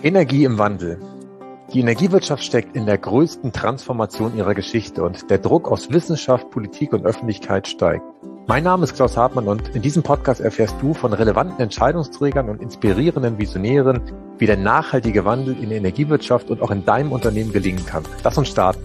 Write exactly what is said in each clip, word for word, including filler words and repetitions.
Energie im Wandel. Die Energiewirtschaft steckt in der größten Transformation ihrer Geschichte und der Druck aus Wissenschaft, Politik und Öffentlichkeit steigt. Mein Name ist Klaus Hartmann und in diesem Podcast erfährst du von relevanten Entscheidungsträgern und inspirierenden Visionären, wie der nachhaltige Wandel in der Energiewirtschaft und auch in deinem Unternehmen gelingen kann. Lass uns starten.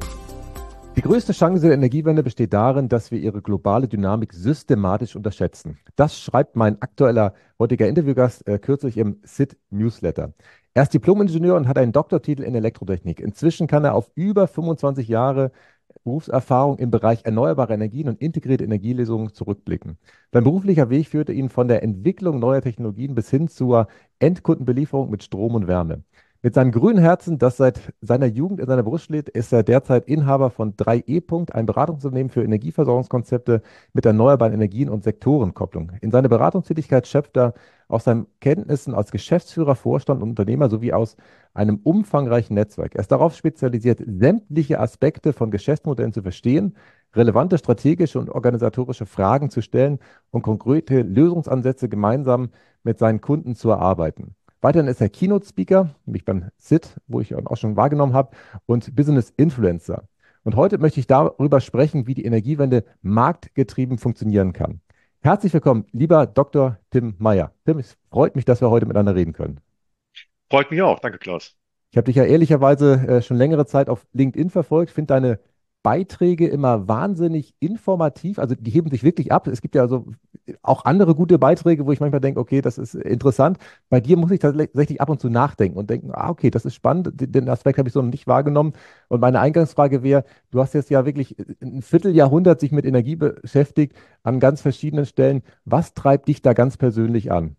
Die größte Chance der Energiewende besteht darin, dass wir ihre globale Dynamik systematisch unterschätzen. Das schreibt mein aktueller heutiger Interviewgast äh, kürzlich im S I T-Newsletter. Er ist Diplom-Ingenieur und hat einen Doktortitel in Elektrotechnik. Inzwischen kann er auf über fünfundzwanzig Jahre Berufserfahrung im Bereich erneuerbare Energien und integrierte Energielösungen zurückblicken. Sein beruflicher Weg führte ihn von der Entwicklung neuer Technologien bis hin zur Endkundenbelieferung mit Strom und Wärme. Mit seinem grünen Herzen, das seit seiner Jugend in seiner Brust schlägt, ist er derzeit Inhaber von drei E. ein Beratungsunternehmen für Energieversorgungskonzepte mit erneuerbaren Energien und Sektorenkopplung. In seiner Beratungstätigkeit schöpft er aus seinen Kenntnissen als Geschäftsführer, Vorstand und Unternehmer sowie aus einem umfangreichen Netzwerk. Er ist darauf spezialisiert, sämtliche Aspekte von Geschäftsmodellen zu verstehen, relevante strategische und organisatorische Fragen zu stellen und konkrete Lösungsansätze gemeinsam mit seinen Kunden zu erarbeiten. Weiterhin ist er Keynote-Speaker, nämlich beim S I T, wo ich ihn auch schon wahrgenommen habe, und Business-Influencer. Und heute möchte ich darüber sprechen, wie die Energiewende marktgetrieben funktionieren kann. Herzlich willkommen, lieber Doktor Tim Meyer. Tim, es freut mich, dass wir heute miteinander reden können. Freut mich auch. Danke, Klaus. Ich habe dich ja ehrlicherweise äh, schon längere Zeit auf LinkedIn verfolgt, finde deine Beiträge immer wahnsinnig informativ. Also die heben sich wirklich ab. Es gibt ja so auch andere gute Beiträge, wo ich manchmal denke, okay, das ist interessant. Bei dir muss ich tatsächlich ab und zu nachdenken und denken, ah, okay, das ist spannend. Den den Aspekt habe ich so noch nicht wahrgenommen. Und meine Eingangsfrage wäre, du hast jetzt ja wirklich ein Vierteljahrhundert sich mit Energie beschäftigt an ganz verschiedenen Stellen. Was treibt dich da ganz persönlich an?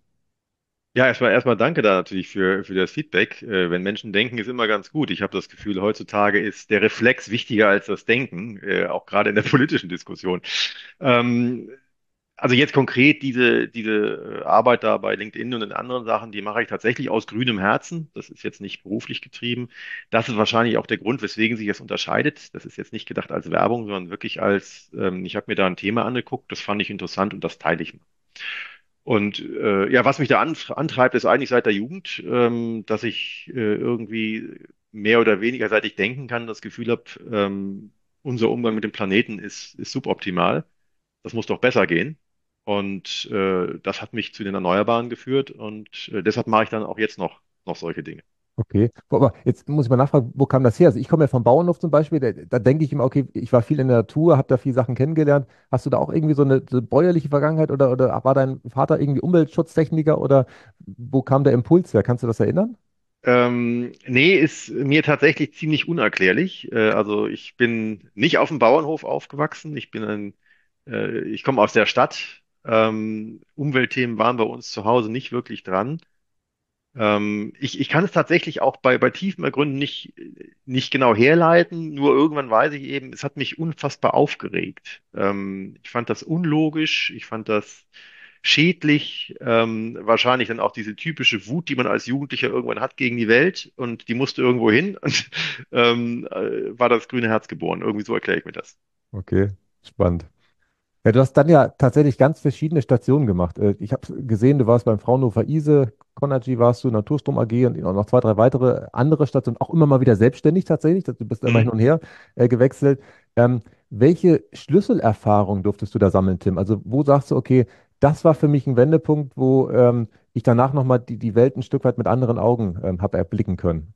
Ja, erstmal erstmal danke da natürlich für, für das Feedback. Äh, wenn Menschen denken, ist immer ganz gut. Ich habe das Gefühl, heutzutage ist der Reflex wichtiger als das Denken, äh, auch gerade in der politischen Diskussion. Ähm, also jetzt konkret diese, diese äh, Arbeit da bei LinkedIn und in anderen Sachen, die mache ich tatsächlich aus grünem Herzen. Das ist jetzt nicht beruflich getrieben. Das ist wahrscheinlich auch der Grund, weswegen sich das unterscheidet. Das ist jetzt nicht gedacht als Werbung, sondern wirklich als, ähm, ich habe mir da ein Thema angeguckt, das fand ich interessant und das teile ich. Und äh, ja, was mich da an, antreibt, ist eigentlich seit der Jugend, ähm, dass ich äh, irgendwie mehr oder weniger, seit ich denken kann, das Gefühl habe, ähm, unser Umgang mit dem Planeten ist, ist suboptimal. Das muss doch besser gehen. Und äh, das hat mich zu den Erneuerbaren geführt und äh, deshalb mache ich dann auch jetzt noch, noch solche Dinge. Okay, aber jetzt muss ich mal nachfragen, wo kam das her? Also ich komme ja vom Bauernhof zum Beispiel, da, da denke ich immer, okay, ich war viel in der Natur, habe da viele Sachen kennengelernt. Hast du da auch irgendwie so eine, so eine bäuerliche Vergangenheit oder, oder war dein Vater irgendwie Umweltschutztechniker oder wo kam der Impuls her? Kannst du das erinnern? Ähm, nee, ist mir tatsächlich ziemlich unerklärlich. Äh, also ich bin nicht auf dem Bauernhof aufgewachsen. Ich bin ein, äh, ich komme aus der Stadt. Ähm, Umweltthemen waren bei uns zu Hause nicht wirklich dran. Ähm, ich, ich kann es tatsächlich auch bei, bei tiefen Gründen nicht, nicht genau herleiten. Nur irgendwann weiß ich eben, es hat mich unfassbar aufgeregt. Ähm, ich fand das unlogisch. Ich fand das schädlich, ähm, wahrscheinlich dann auch diese typische Wut, die man als Jugendlicher irgendwann hat gegen die Welt und die musste irgendwo hin und ähm, äh, war das grüne Herz geboren. Irgendwie so erkläre ich mir das. Okay, spannend. Ja, du hast dann ja tatsächlich ganz verschiedene Stationen gemacht. Äh, Ich habe gesehen, du warst beim Fraunhofer ISE, Conergy warst du, Naturstrom A G und auch noch zwei, drei weitere andere Stationen, auch immer mal wieder selbstständig tatsächlich. Du bist immer hin Mhm. und her äh, gewechselt. Ähm, welche Schlüsselerfahrung durftest du da sammeln, Tim? Also wo sagst du, okay, das war für mich ein Wendepunkt, wo ähm, ich danach nochmal die, die Welt ein Stück weit mit anderen Augen ähm, habe erblicken können?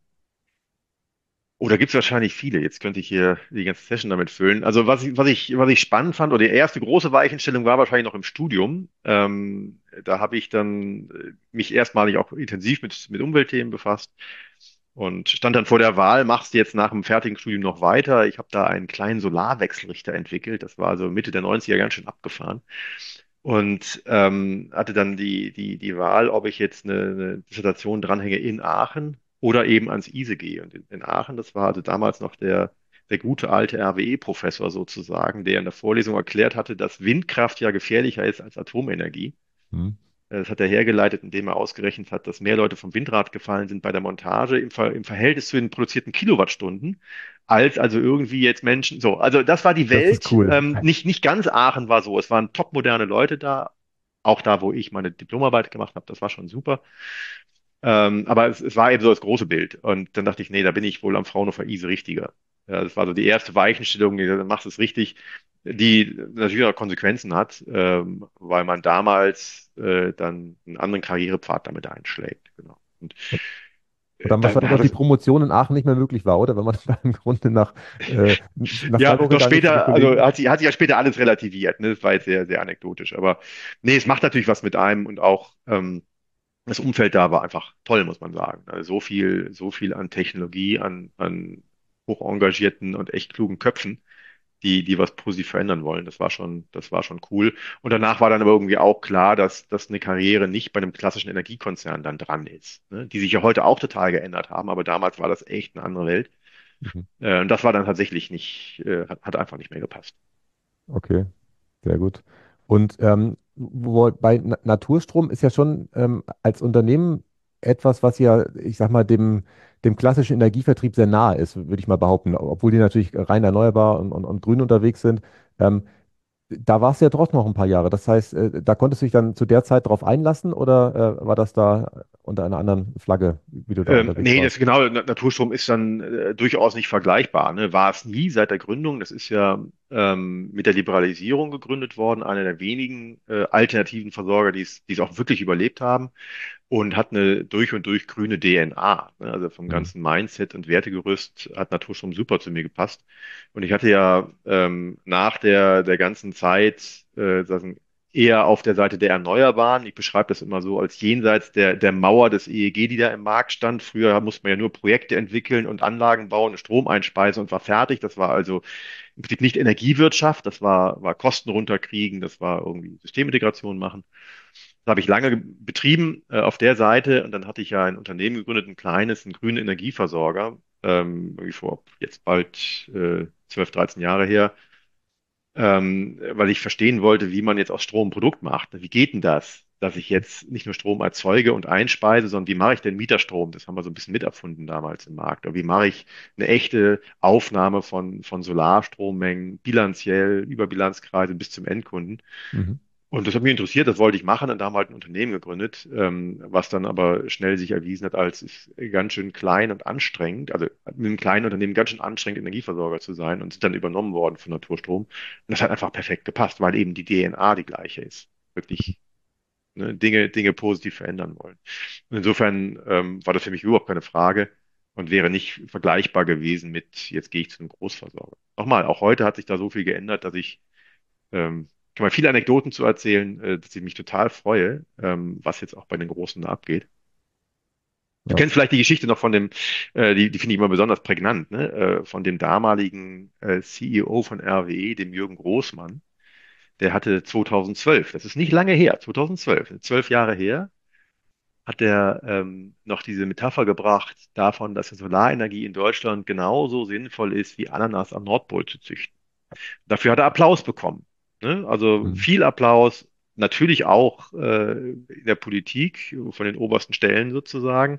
Oh, da gibt's wahrscheinlich viele. Jetzt könnte ich hier die ganze Session damit füllen. Also was ich, was ich, was ich spannend fand, oder die erste große Weichenstellung war wahrscheinlich noch im Studium. Ähm, da habe ich dann äh, mich erstmalig auch intensiv mit, mit Umweltthemen befasst und stand dann vor der Wahl, machst du jetzt nach dem fertigen Studium noch weiter? Ich habe da einen kleinen Solarwechselrichter entwickelt. Das war also Mitte der neunziger ganz schön abgefahren. Und ähm, hatte dann die, die, die Wahl, ob ich jetzt eine, eine Dissertation dranhänge in Aachen oder eben ans ISE gehe. Und in, in Aachen, das war also damals noch der, der gute alte R W E-Professor sozusagen, der in der Vorlesung erklärt hatte, dass Windkraft ja gefährlicher ist als Atomenergie. Hm. Äh, Das hat er hergeleitet, indem er ausgerechnet hat, dass mehr Leute vom Windrad gefallen sind bei der Montage im, Ver im Verhältnis zu den produzierten Kilowattstunden, als also irgendwie jetzt Menschen. So, also das war die Das ist Welt. cool. Ähm, nicht, nicht ganz Aachen war so. Es waren topmoderne Leute da. Auch da, wo ich meine Diplomarbeit gemacht habe, das war schon super. Ähm, aber es, es war eben so das große Bild. Und dann dachte ich, nee, da bin ich wohl am Fraunhofer I S E richtiger. Ja, das war so die erste Weichenstellung, die, dann machst du es richtig, die natürlich auch Konsequenzen hat, ähm, weil man damals äh, dann einen anderen Karrierepfad damit einschlägt. Genau. Und Und äh, dann dann wahrscheinlich auch hat die es, Promotion in Aachen nicht mehr möglich war, oder? Wenn man dann im Grunde nach, äh, nach ja, Freiburg noch gegangen ist zu den später, also Kollegen. hat sich, hat sich ja später alles relativiert, ne? Das war jetzt sehr, sehr anekdotisch. Aber nee, es macht natürlich was mit einem und auch ähm, das Umfeld da war einfach toll, muss man sagen. Also so viel, so viel an Technologie, an, an hoch engagierten und echt klugen Köpfen, die, die was positiv verändern wollen. Das war schon, das war schon cool. Und danach war dann aber irgendwie auch klar, dass, dass eine Karriere nicht bei einem klassischen Energiekonzern dann dran ist, ne? Die sich ja heute auch total geändert haben, aber damals war das echt eine andere Welt. Mhm. Äh, und das war dann tatsächlich nicht, äh, hat, hat einfach nicht mehr gepasst. Okay, sehr gut. Und ähm, wo, bei Na Naturstrom ist ja schon ähm, als Unternehmen etwas, was ja, ich sag mal, dem, dem klassischen Energievertrieb sehr nahe ist, würde ich mal behaupten, obwohl die natürlich rein erneuerbar und, und, und grün unterwegs sind. Ähm, Da warst du ja trotzdem noch ein paar Jahre. Das heißt, äh, da konntest du dich dann zu der Zeit drauf einlassen oder äh, war das da unter einer anderen Flagge, wie du da Ähm, unterwegs nee, das warst? genau, Na- Naturstrom ist dann äh, durchaus nicht vergleichbar, ne? War es nie seit der Gründung. Das ist ja ähm, mit der Liberalisierung gegründet worden, einer der wenigen äh, alternativen Versorger, die es, die es auch wirklich überlebt haben und hat eine durch und durch grüne D N A. Ne? Also vom Mhm. ganzen Mindset und Wertegerüst hat Naturstrom super zu mir gepasst. Und ich hatte ja ähm, nach der, der ganzen Zeit äh, sagen, eher auf der Seite der Erneuerbaren. Ich beschreibe das immer so als jenseits der, der Mauer des E E G, die da im Markt stand. Früher musste man ja nur Projekte entwickeln und Anlagen bauen, Strom einspeisen und war fertig. Das war also im Prinzip nicht Energiewirtschaft, das war, war Kosten runterkriegen, das war irgendwie Systemintegration machen. Das habe ich lange betrieben äh, auf der Seite und dann hatte ich ja ein Unternehmen gegründet, ein kleines, einen grünen Energieversorger, ähm, wie vor jetzt bald äh, zwölf, dreizehn Jahre her, ähm, weil ich verstehen wollte, wie man jetzt aus Strom ein Produkt macht. Wie geht denn das, dass ich jetzt nicht nur Strom erzeuge und einspeise, sondern wie mache ich denn Mieterstrom? Das haben wir so ein bisschen miterfunden damals im Markt. Oder wie mache ich eine echte Aufnahme von, von Solarstrommengen bilanziell über Bilanzkreise bis zum Endkunden? Mhm. Und das hat mich interessiert, das wollte ich machen und da haben wir halt ein Unternehmen gegründet, ähm, was dann aber schnell sich erwiesen hat, als ist ganz schön klein und anstrengend, also mit einem kleinen Unternehmen ganz schön anstrengend, Energieversorger zu sein und sind dann übernommen worden von Naturstrom. Und das hat einfach perfekt gepasst, weil eben die D N A die gleiche ist. Wirklich, ne, Dinge, Dinge positiv verändern wollen. Und insofern ähm, war das für mich überhaupt keine Frage und wäre nicht vergleichbar gewesen mit, jetzt gehe ich zu einem Großversorger. Nochmal, auch heute hat sich da so viel geändert, dass ich ähm, kann man viele Anekdoten zu erzählen, äh, dass ich mich total freue, ähm, was jetzt auch bei den Großen da abgeht. Du Ja. kennst vielleicht die Geschichte noch von dem, äh, die, die finde ich immer besonders prägnant, ne? Äh, von dem damaligen äh, C E O von R W E, dem Jürgen Großmann. Der hatte zweitausendzwölf, das ist nicht lange her, zweitausendzwölf, zwölf Jahre her, hat er ähm, noch diese Metapher gebracht davon, dass Solarenergie in Deutschland genauso sinnvoll ist, wie Ananas am Nordpol zu züchten. Dafür hat er Applaus bekommen. Ne? Also Mhm. viel Applaus, natürlich auch äh, in der Politik, von den obersten Stellen sozusagen.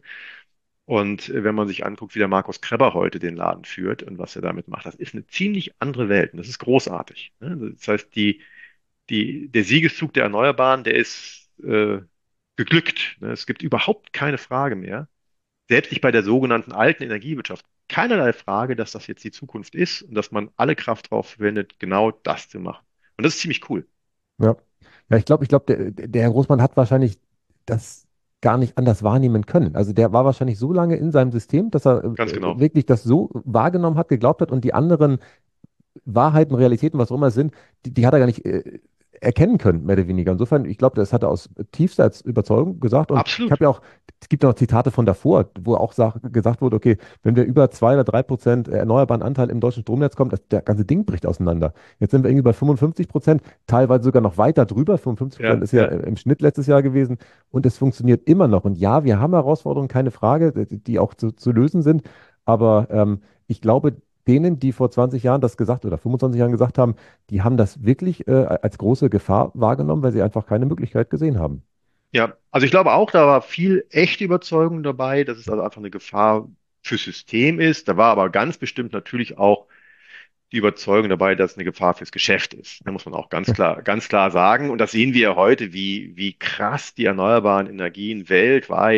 Und äh, wenn man sich anguckt, wie der Markus Krebber heute den Laden führt und was er damit macht, das ist eine ziemlich andere Welt und das ist großartig. Ne? Das heißt, die, die, der Siegeszug der Erneuerbaren, der ist äh, geglückt. Ne? Es gibt überhaupt keine Frage mehr, selbst nicht bei der sogenannten alten Energiewirtschaft, keinerlei Frage, dass das jetzt die Zukunft ist und dass man alle Kraft darauf verwendet, genau das zu machen. Und das ist ziemlich cool. Ja. Ja, ich glaube, ich glaube, der, der Herr Großmann hat wahrscheinlich das gar nicht anders wahrnehmen können. Also der war wahrscheinlich so lange in seinem System, dass er Ganz äh, genau. wirklich das so wahrgenommen hat, geglaubt hat und die anderen Wahrheiten, Realitäten, was auch immer es sind, die, die hat er gar nicht äh, erkennen können, mehr oder weniger. Insofern, ich glaube, das hat er aus tiefster Überzeugung gesagt. Und ich Absolut. habe ja auch, es gibt ja noch Zitate von davor, wo auch sag, gesagt wurde, okay, wenn wir über zwei oder drei Prozent erneuerbaren Anteil im deutschen Stromnetz kommen, das, der ganze Ding bricht auseinander. Jetzt sind wir irgendwie bei fünfundfünfzig Prozent, teilweise sogar noch weiter drüber. fünfundfünfzig Prozent Ja, ist ja ja, im Schnitt letztes Jahr gewesen. Und es funktioniert immer noch. Und ja, wir haben Herausforderungen, keine Frage, die auch zu, zu lösen sind. Aber ähm, ich glaube, denen, die vor zwanzig Jahren das gesagt oder fünfundzwanzig Jahren gesagt haben, die haben das wirklich äh, als große Gefahr wahrgenommen, weil sie einfach keine Möglichkeit gesehen haben. ja. Also ich glaube auch, da war viel echte Überzeugung dabei, dass es also einfach eine Gefahr fürs System ist. Da war aber ganz bestimmt natürlich auch die Überzeugung dabei, dass es eine Gefahr fürs Geschäft ist. Da muss man auch ganz klar, ganz klar sagen. Und das sehen wir ja heute, wie, wie krass die erneuerbaren Energien weltweit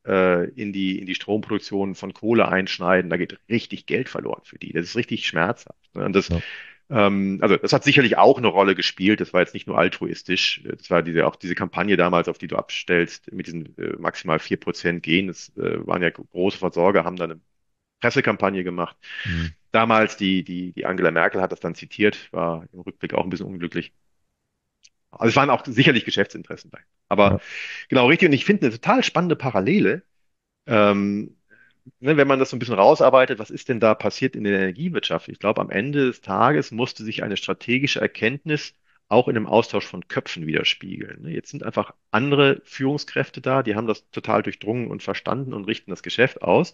äh, in die, in die Stromproduktion von Kohle einschneiden, da geht richtig Geld verloren für die. Das ist richtig schmerzhaft. Ne? Und das, Ja. ähm, also das hat sicherlich auch eine Rolle gespielt. Das war jetzt nicht nur altruistisch. Das war diese, auch diese Kampagne damals, auf die du abstellst, mit diesen äh, maximal vier Prozent gehen. Das äh, waren ja große Versorger, haben da eine Pressekampagne gemacht. Hm. Damals, die, die, die Angela Merkel hat das dann zitiert, war im Rückblick auch ein bisschen unglücklich. Also es waren auch sicherlich Geschäftsinteressen bei. Aber Ja. genau richtig. Und ich finde eine total spannende Parallele, ähm, ne, wenn man das so ein bisschen rausarbeitet, was ist denn da passiert in der Energiewirtschaft? Ich glaube, am Ende des Tages musste sich eine strategische Erkenntnis auch in einem Austausch von Köpfen widerspiegeln. Ne? Jetzt sind einfach andere Führungskräfte da, die haben das total durchdrungen und verstanden und richten das Geschäft aus.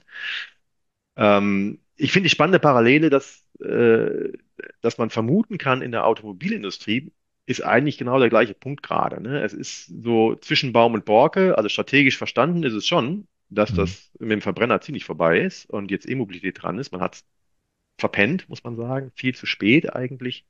Ähm, ich finde die spannende Parallele, dass, äh, dass man vermuten kann in der Automobilindustrie, ist eigentlich genau der gleiche Punkt gerade. Ne? Es ist so zwischen Baum und Borke, also strategisch verstanden ist es schon, dass Hm. das mit dem Verbrenner ziemlich vorbei ist und jetzt E-Mobilität dran ist. Man hat es verpennt, muss man sagen, viel zu spät eigentlich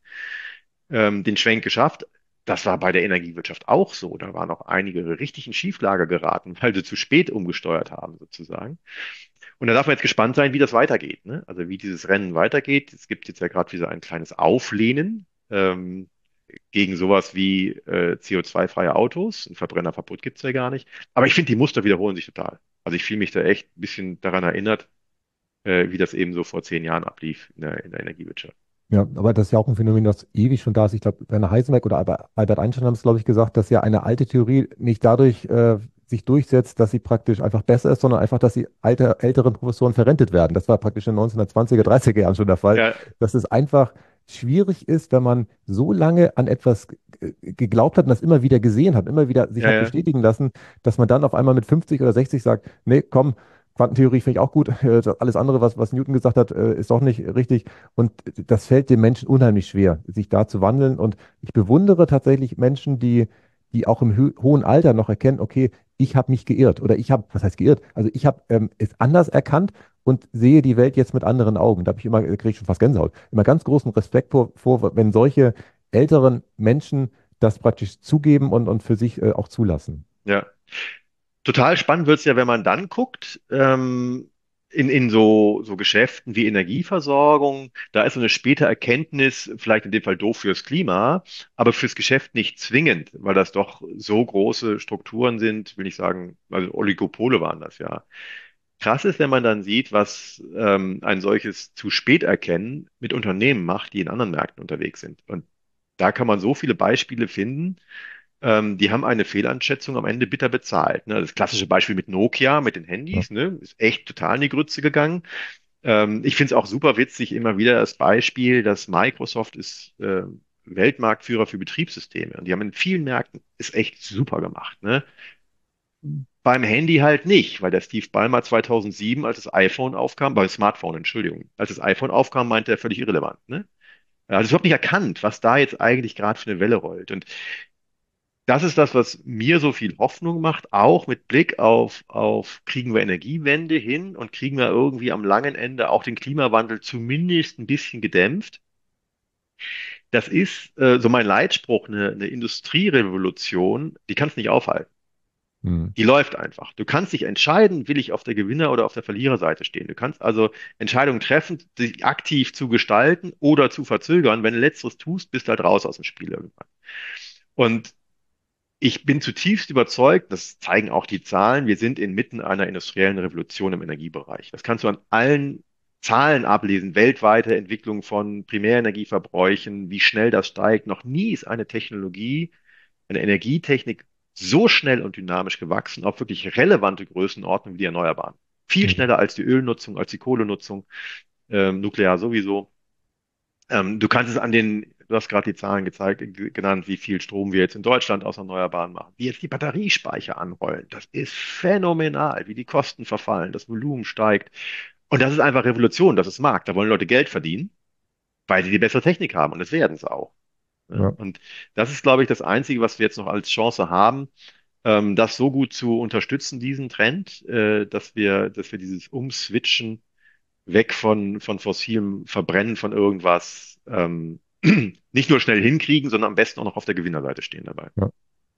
ähm, den Schwenk geschafft. Das war bei der Energiewirtschaft auch so. Da waren auch einige richtig in Schieflage geraten, weil sie zu spät umgesteuert haben, sozusagen. Und da darf man jetzt gespannt sein, wie das weitergeht, ne? Also wie dieses Rennen weitergeht. Es gibt jetzt ja gerade wieder ein kleines Auflehnen ähm, gegen sowas wie äh, C O zwei-freie Autos. Ein Verbrennerverbot gibt's ja gar nicht. Aber ich finde, die Muster wiederholen sich total. Also ich fühle mich da echt ein bisschen daran erinnert, äh, wie das eben so vor zehn Jahren ablief in der, in der Energiewirtschaft. Ja, aber das ist ja auch ein Phänomen, das ewig schon da ist. Ich glaube, Werner Heisenberg oder Albert Albert Einstein haben es, glaube ich, gesagt, dass ja eine alte Theorie nicht dadurch äh, sich durchsetzt, dass sie praktisch einfach besser ist, sondern einfach, dass die alte, älteren Professoren verrentet werden. Das war praktisch in den neunzehnhundertzwanziger, dreißiger Jahren schon der Fall, Ja, dass es einfach schwierig ist, wenn man so lange an etwas g- geglaubt hat und das immer wieder gesehen hat, immer wieder sich ja, hat ja, bestätigen lassen, dass man dann auf einmal mit fünfzig oder sechzig sagt, nee, komm, Quantentheorie finde ich auch gut, alles andere, was, was Newton gesagt hat, äh, ist doch nicht richtig. Und das fällt dem Menschen unheimlich schwer, sich da zu wandeln. Und ich bewundere tatsächlich Menschen, die, die auch im hö- hohen Alter noch erkennen, okay, ich habe mich geirrt oder ich habe, was heißt geirrt? Also ich habe ähm, es anders erkannt und sehe die Welt jetzt mit anderen Augen. Da habe ich immer, kriege ich schon fast Gänsehaut, immer ganz großen Respekt vor, vor wenn solche älteren Menschen das praktisch zugeben und, und für sich äh, auch zulassen. ja. Total spannend wird's ja, wenn man dann guckt, ähm, in, in so, so Geschäften wie Energieversorgung, da ist so eine späte Erkenntnis, vielleicht in dem Fall doof fürs Klima, aber fürs Geschäft nicht zwingend, weil das doch so große Strukturen sind, will ich sagen, also Oligopole waren das ja. Krass ist, wenn man dann sieht, was ähm, ein solches zu spät erkennen mit Unternehmen macht, die in anderen Märkten unterwegs sind. Und da kann man so viele Beispiele finden, ähm, die haben eine Fehleinschätzung am Ende bitter bezahlt. Ne? Das klassische Beispiel mit Nokia, mit den Ja, Handys, ne? Ist echt total in die Grütze gegangen. Ähm, ich finde es auch super witzig, immer wieder das Beispiel, dass Microsoft ist äh, Weltmarktführer für Betriebssysteme. Und die haben in vielen Märkten ist echt super gemacht. Ne? Beim Handy halt nicht, weil der Steve Ballmer zweitausendsieben, als das iPhone aufkam, beim Smartphone, Entschuldigung, als das iPhone aufkam, meinte er völlig irrelevant. Ne? Er hat es überhaupt nicht erkannt, was da jetzt eigentlich gerade für eine Welle rollt. Und das ist das, was mir so viel Hoffnung macht, auch mit Blick auf, auf kriegen wir Energiewende hin und kriegen wir irgendwie am langen Ende auch den Klimawandel zumindest ein bisschen gedämpft. Das ist äh, so mein Leitspruch, eine, eine Industrierevolution, die kannst du nicht aufhalten. hm, Die läuft einfach. Du kannst dich entscheiden, will ich auf der Gewinner- oder auf der Verliererseite stehen. Du kannst also Entscheidungen treffen, dich aktiv zu gestalten oder zu verzögern. Wenn du Letzteres tust, bist du halt raus aus dem Spiel irgendwann. Und ich bin zutiefst überzeugt, das zeigen auch die Zahlen, wir sind inmitten einer industriellen Revolution im Energiebereich. Das kannst du an allen Zahlen ablesen, weltweite Entwicklung von Primärenergieverbräuchen, wie schnell das steigt. Noch nie ist eine Technologie, eine Energietechnik so schnell und dynamisch gewachsen, auf wirklich relevante Größenordnungen wie die Erneuerbaren. Viel hm, schneller als die Ölnutzung, als die Kohlenutzung, ähm, nuklear sowieso. Ähm, du kannst es an den, du hast gerade die Zahlen gezeigt, g- genannt, wie viel Strom wir jetzt in Deutschland aus Erneuerbaren machen, wie jetzt die Batteriespeicher anrollen. Das ist phänomenal, wie die Kosten verfallen, das Volumen steigt. Und das ist einfach Revolution, das ist Markt. Da wollen Leute Geld verdienen, weil sie die bessere Technik haben und das werden sie auch. Ne? ja. Und das ist, glaube ich, das Einzige, was wir jetzt noch als Chance haben, ähm, das so gut zu unterstützen, diesen Trend, äh, dass wir, dass wir dieses Umswitchen weg von, von fossilem Verbrennen von irgendwas ähm, nicht nur schnell hinkriegen, sondern am besten auch noch auf der Gewinnerseite stehen dabei. Ja.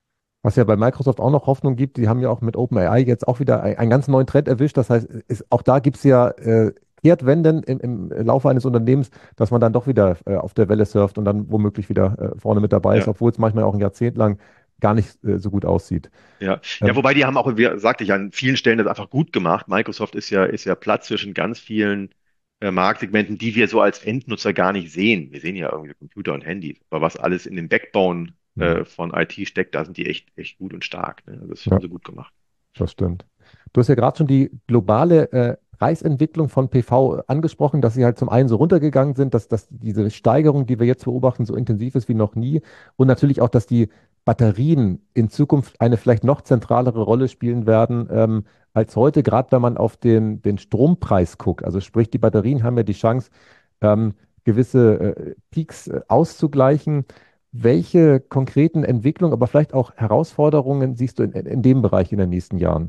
Was ja bei Microsoft auch noch Hoffnung gibt, die haben ja auch mit OpenAI jetzt auch wieder ein- einen ganz neuen Trend erwischt. Das heißt, ist, auch da gibt es ja äh, Kehrtwenden im, im Laufe eines Unternehmens, dass man dann doch wieder äh, auf der Welle surft und dann womöglich wieder äh, vorne mit dabei ist, Ja. obwohl es manchmal auch ein Jahrzehnt lang gar nicht äh, so gut aussieht. Ja, ja, Ähm, wobei die haben auch, wie sagte ich, an vielen Stellen das einfach gut gemacht. Microsoft ist ja, ist ja Platz zwischen ganz vielen äh, Marktsegmenten, die wir so als Endnutzer gar nicht sehen. Wir sehen ja irgendwie Computer und Handys, aber was alles in dem Backbone hm, äh, von I T steckt, da sind die echt, echt gut und stark. Ne? Also das haben ja, sie gut gemacht. das stimmt. Du hast ja gerade schon die globale äh, Preisentwicklung von P V angesprochen, dass sie halt zum einen so runtergegangen sind, dass, dass diese Steigerung, die wir jetzt beobachten, so intensiv ist wie noch nie. Und natürlich auch, dass die Batterien in Zukunft eine vielleicht noch zentralere Rolle spielen werden ähm, als heute, gerade wenn man auf den, den Strompreis guckt. Also sprich, die Batterien haben ja die Chance, ähm, gewisse äh, Peaks äh, auszugleichen. Welche konkreten Entwicklungen, aber vielleicht auch Herausforderungen siehst du in, in dem Bereich in den nächsten Jahren?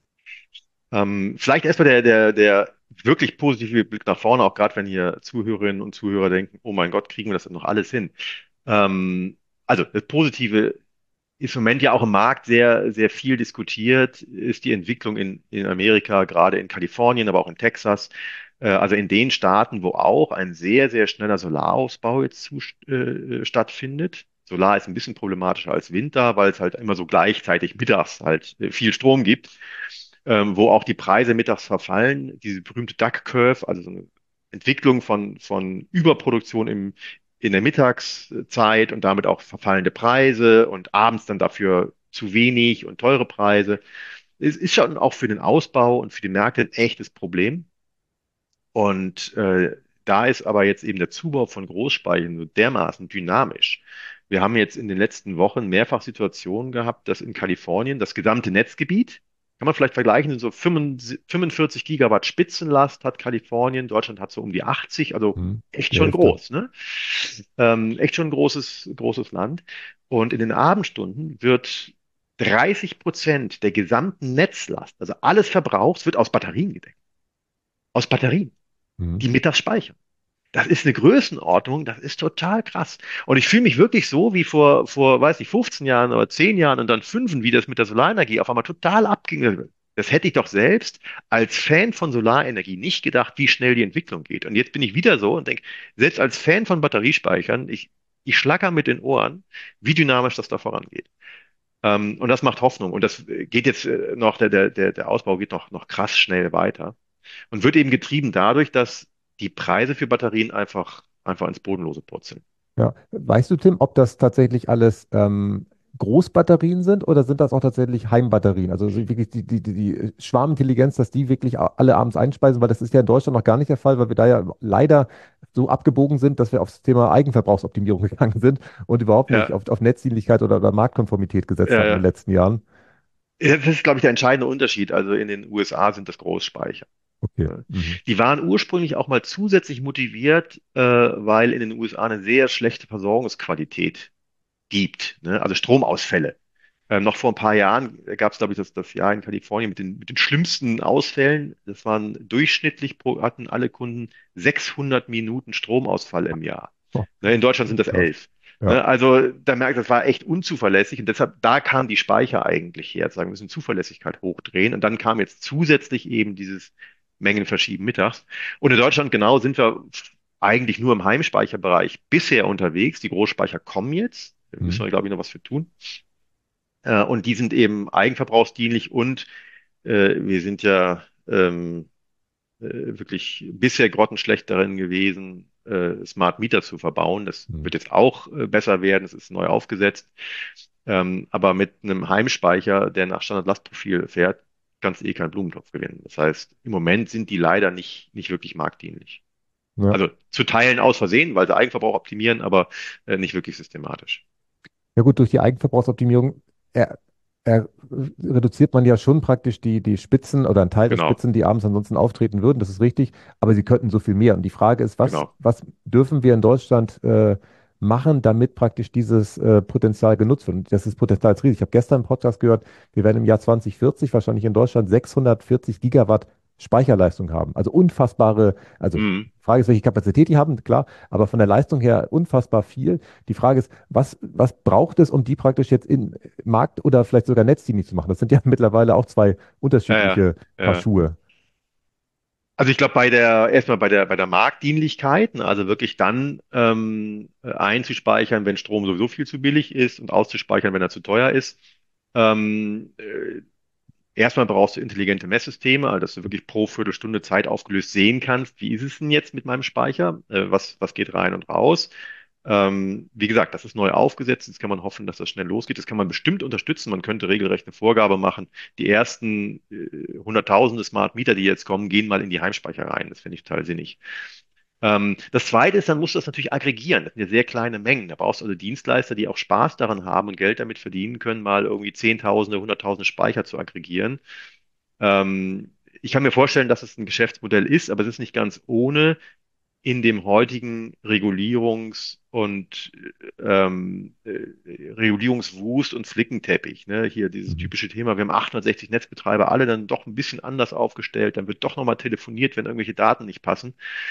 Ähm, vielleicht erstmal der, der, der wirklich positive Blick nach vorne, auch gerade wenn hier Zuhörerinnen und Zuhörer denken, oh mein Gott, kriegen wir das denn noch alles hin? Ähm, also das Positive ist im Moment ja auch im Markt sehr, sehr viel diskutiert, ist die Entwicklung in, in Amerika, gerade in Kalifornien, aber auch in Texas, äh, also in den Staaten, wo auch ein sehr, sehr schneller Solarausbau jetzt zu, äh, stattfindet. Solar ist ein bisschen problematischer als Wind da, weil es halt immer so gleichzeitig mittags halt äh, viel Strom gibt, ähm, wo auch die Preise mittags verfallen. Diese berühmte Duck Curve, also so eine Entwicklung von, von Überproduktion im, in der Mittagszeit und damit auch verfallende Preise und abends dann dafür zu wenig und teure Preise. Es ist schon auch für den Ausbau und für die Märkte ein echtes Problem. Und äh, da ist aber jetzt eben der Zubau von Großspeichern so dermaßen dynamisch. Wir haben jetzt in den letzten Wochen mehrfach Situationen gehabt, dass in Kalifornien das gesamte Netzgebiet, kann man vielleicht vergleichen, sind so fünfundvierzig Gigawatt Spitzenlast hat Kalifornien, Deutschland hat so um die achtzig, also Hm, echt die schon Hälfte. groß, ne? Ähm, echt schon ein großes, großes Land. Und in den Abendstunden wird dreißig Prozent der gesamten Netzlast, also alles Verbrauchs, wird aus Batterien gedeckt. Aus Batterien, Hm. die mittags speichern. Das ist eine Größenordnung, das ist total krass. Und ich fühle mich wirklich so wie vor, vor, weiß nicht, fünfzehn Jahren oder zehn Jahren und dann fünf, wie das mit der Solarenergie auf einmal total abging. Das hätte ich doch selbst als Fan von Solarenergie nicht gedacht, wie schnell die Entwicklung geht. Und jetzt bin ich wieder so und denke, selbst als Fan von Batteriespeichern, ich, ich schlacker mit den Ohren, wie dynamisch das da vorangeht. Ähm, und das macht Hoffnung. Und das geht jetzt äh, noch, der, der, der der Ausbau geht noch, noch krass schnell weiter. Und wird eben getrieben dadurch, dass die Preise für Batterien einfach, einfach ins Bodenlose purzeln. Ja. Weißt du, Tim, ob das tatsächlich alles ähm, Großbatterien sind oder sind das auch tatsächlich Heimbatterien? Also so wirklich die, die, die, die Schwarmintelligenz, dass die wirklich a- alle abends einspeisen, weil das ist ja in Deutschland noch gar nicht der Fall, weil wir da ja leider so abgebogen sind, dass wir aufs Thema Eigenverbrauchsoptimierung gegangen sind und überhaupt nicht Ja, auf, auf Netzdienlichkeit oder, oder Marktkonformität gesetzt ja, haben in den ja. letzten Jahren. Das ist, glaube ich, der entscheidende Unterschied. Also in den U S A sind das Großspeicher. Okay. Ne? Mhm. Die waren ursprünglich auch mal zusätzlich motiviert, äh, weil in den U S A eine sehr schlechte Versorgungsqualität gibt. Ne? Also Stromausfälle. Ähm, noch vor ein paar Jahren gab es, glaube ich, das, das Jahr in Kalifornien mit den, mit den schlimmsten Ausfällen. Das waren durchschnittlich pro, hatten alle Kunden sechshundert Minuten Stromausfall im Jahr. Oh, Ne, in Deutschland sind das krass. elf. Ja. Ne, also da merkt, das war echt unzuverlässig und deshalb, da kam die Speicher eigentlich her, zu sagen, wir müssen Zuverlässigkeit hochdrehen und dann kam jetzt zusätzlich eben dieses Mengenverschieben mittags. Und in Deutschland genau sind wir eigentlich nur im Heimspeicherbereich bisher unterwegs. Die Großspeicher kommen jetzt. Da müssen Mhm. wir, glaube ich, noch was für tun. Äh, und die sind eben eigenverbrauchsdienlich und äh, wir sind ja ähm, äh, wirklich bisher grottenschlecht darin gewesen, äh, Smart Meter zu verbauen. Das Mhm. wird jetzt auch äh, besser werden. Es ist neu aufgesetzt. Ähm, aber mit einem Heimspeicher, der nach Standardlastprofil fährt, kannst du eh keinen Blumentopf gewinnen. Das heißt, im Moment sind die leider nicht, nicht wirklich marktdienlich. Ja. Also zu Teilen aus Versehen, weil sie Eigenverbrauch optimieren, aber äh, nicht wirklich systematisch. Ja gut, durch die Eigenverbrauchsoptimierung er, er, reduziert man ja schon praktisch die, die Spitzen oder einen Teil der Genau, Spitzen, die abends ansonsten auftreten würden. Das ist richtig, aber sie könnten so viel mehr. Und die Frage ist, was, genau. was dürfen wir in Deutschland äh, machen, damit praktisch dieses äh, Potenzial genutzt wird? Und das ist Potenzial ist riesig. Ich habe gestern im Podcast gehört, wir werden im Jahr zwanzig vierzig wahrscheinlich in Deutschland sechshundertvierzig Gigawatt Speicherleistung haben. Also unfassbare, also Mhm. Frage ist, welche Kapazität die haben, klar, aber von der Leistung her unfassbar viel. Die Frage ist, was, was braucht es, um die praktisch jetzt in Markt- oder vielleicht sogar netzdienlich zu machen? Das sind ja mittlerweile auch zwei Ja, ja, unterschiedliche Paar ja. Schuhe. Also ich glaube, bei der, erstmal bei der, bei der Marktdienlichkeit, ne, also wirklich dann ähm, einzuspeichern, wenn Strom sowieso viel zu billig ist und auszuspeichern, wenn er zu teuer ist. Ähm, äh, Erstmal brauchst du intelligente Messsysteme, also dass du wirklich pro Viertelstunde Zeit aufgelöst sehen kannst, wie ist es denn jetzt mit meinem Speicher, äh, was, was geht rein und raus. Ähm, wie gesagt, das ist neu aufgesetzt, jetzt kann man hoffen, dass das schnell losgeht. Das kann man bestimmt unterstützen. Man könnte regelrecht eine Vorgabe machen. Die ersten äh, Hunderttausende Smart Meter, die jetzt kommen, gehen mal in die Heimspeicher rein. Das finde ich total sinnig. Ähm, das Zweite ist, dann musst du das natürlich aggregieren. Das sind ja sehr kleine Mengen. Da brauchst du also Dienstleister, die auch Spaß daran haben und Geld damit verdienen können, mal irgendwie Zehntausende, Hunderttausende Speicher zu aggregieren. Ähm, Ich kann mir vorstellen, dass es ein Geschäftsmodell ist, aber es ist nicht ganz ohne in dem heutigen Regulierungs- und ähm, äh, Regulierungswust und Flickenteppich. Ne? Hier dieses Mhm. typische Thema, wir haben achthundertsechzig Netzbetreiber, alle dann doch ein bisschen anders aufgestellt, dann wird doch nochmal telefoniert, wenn irgendwelche Daten nicht passen.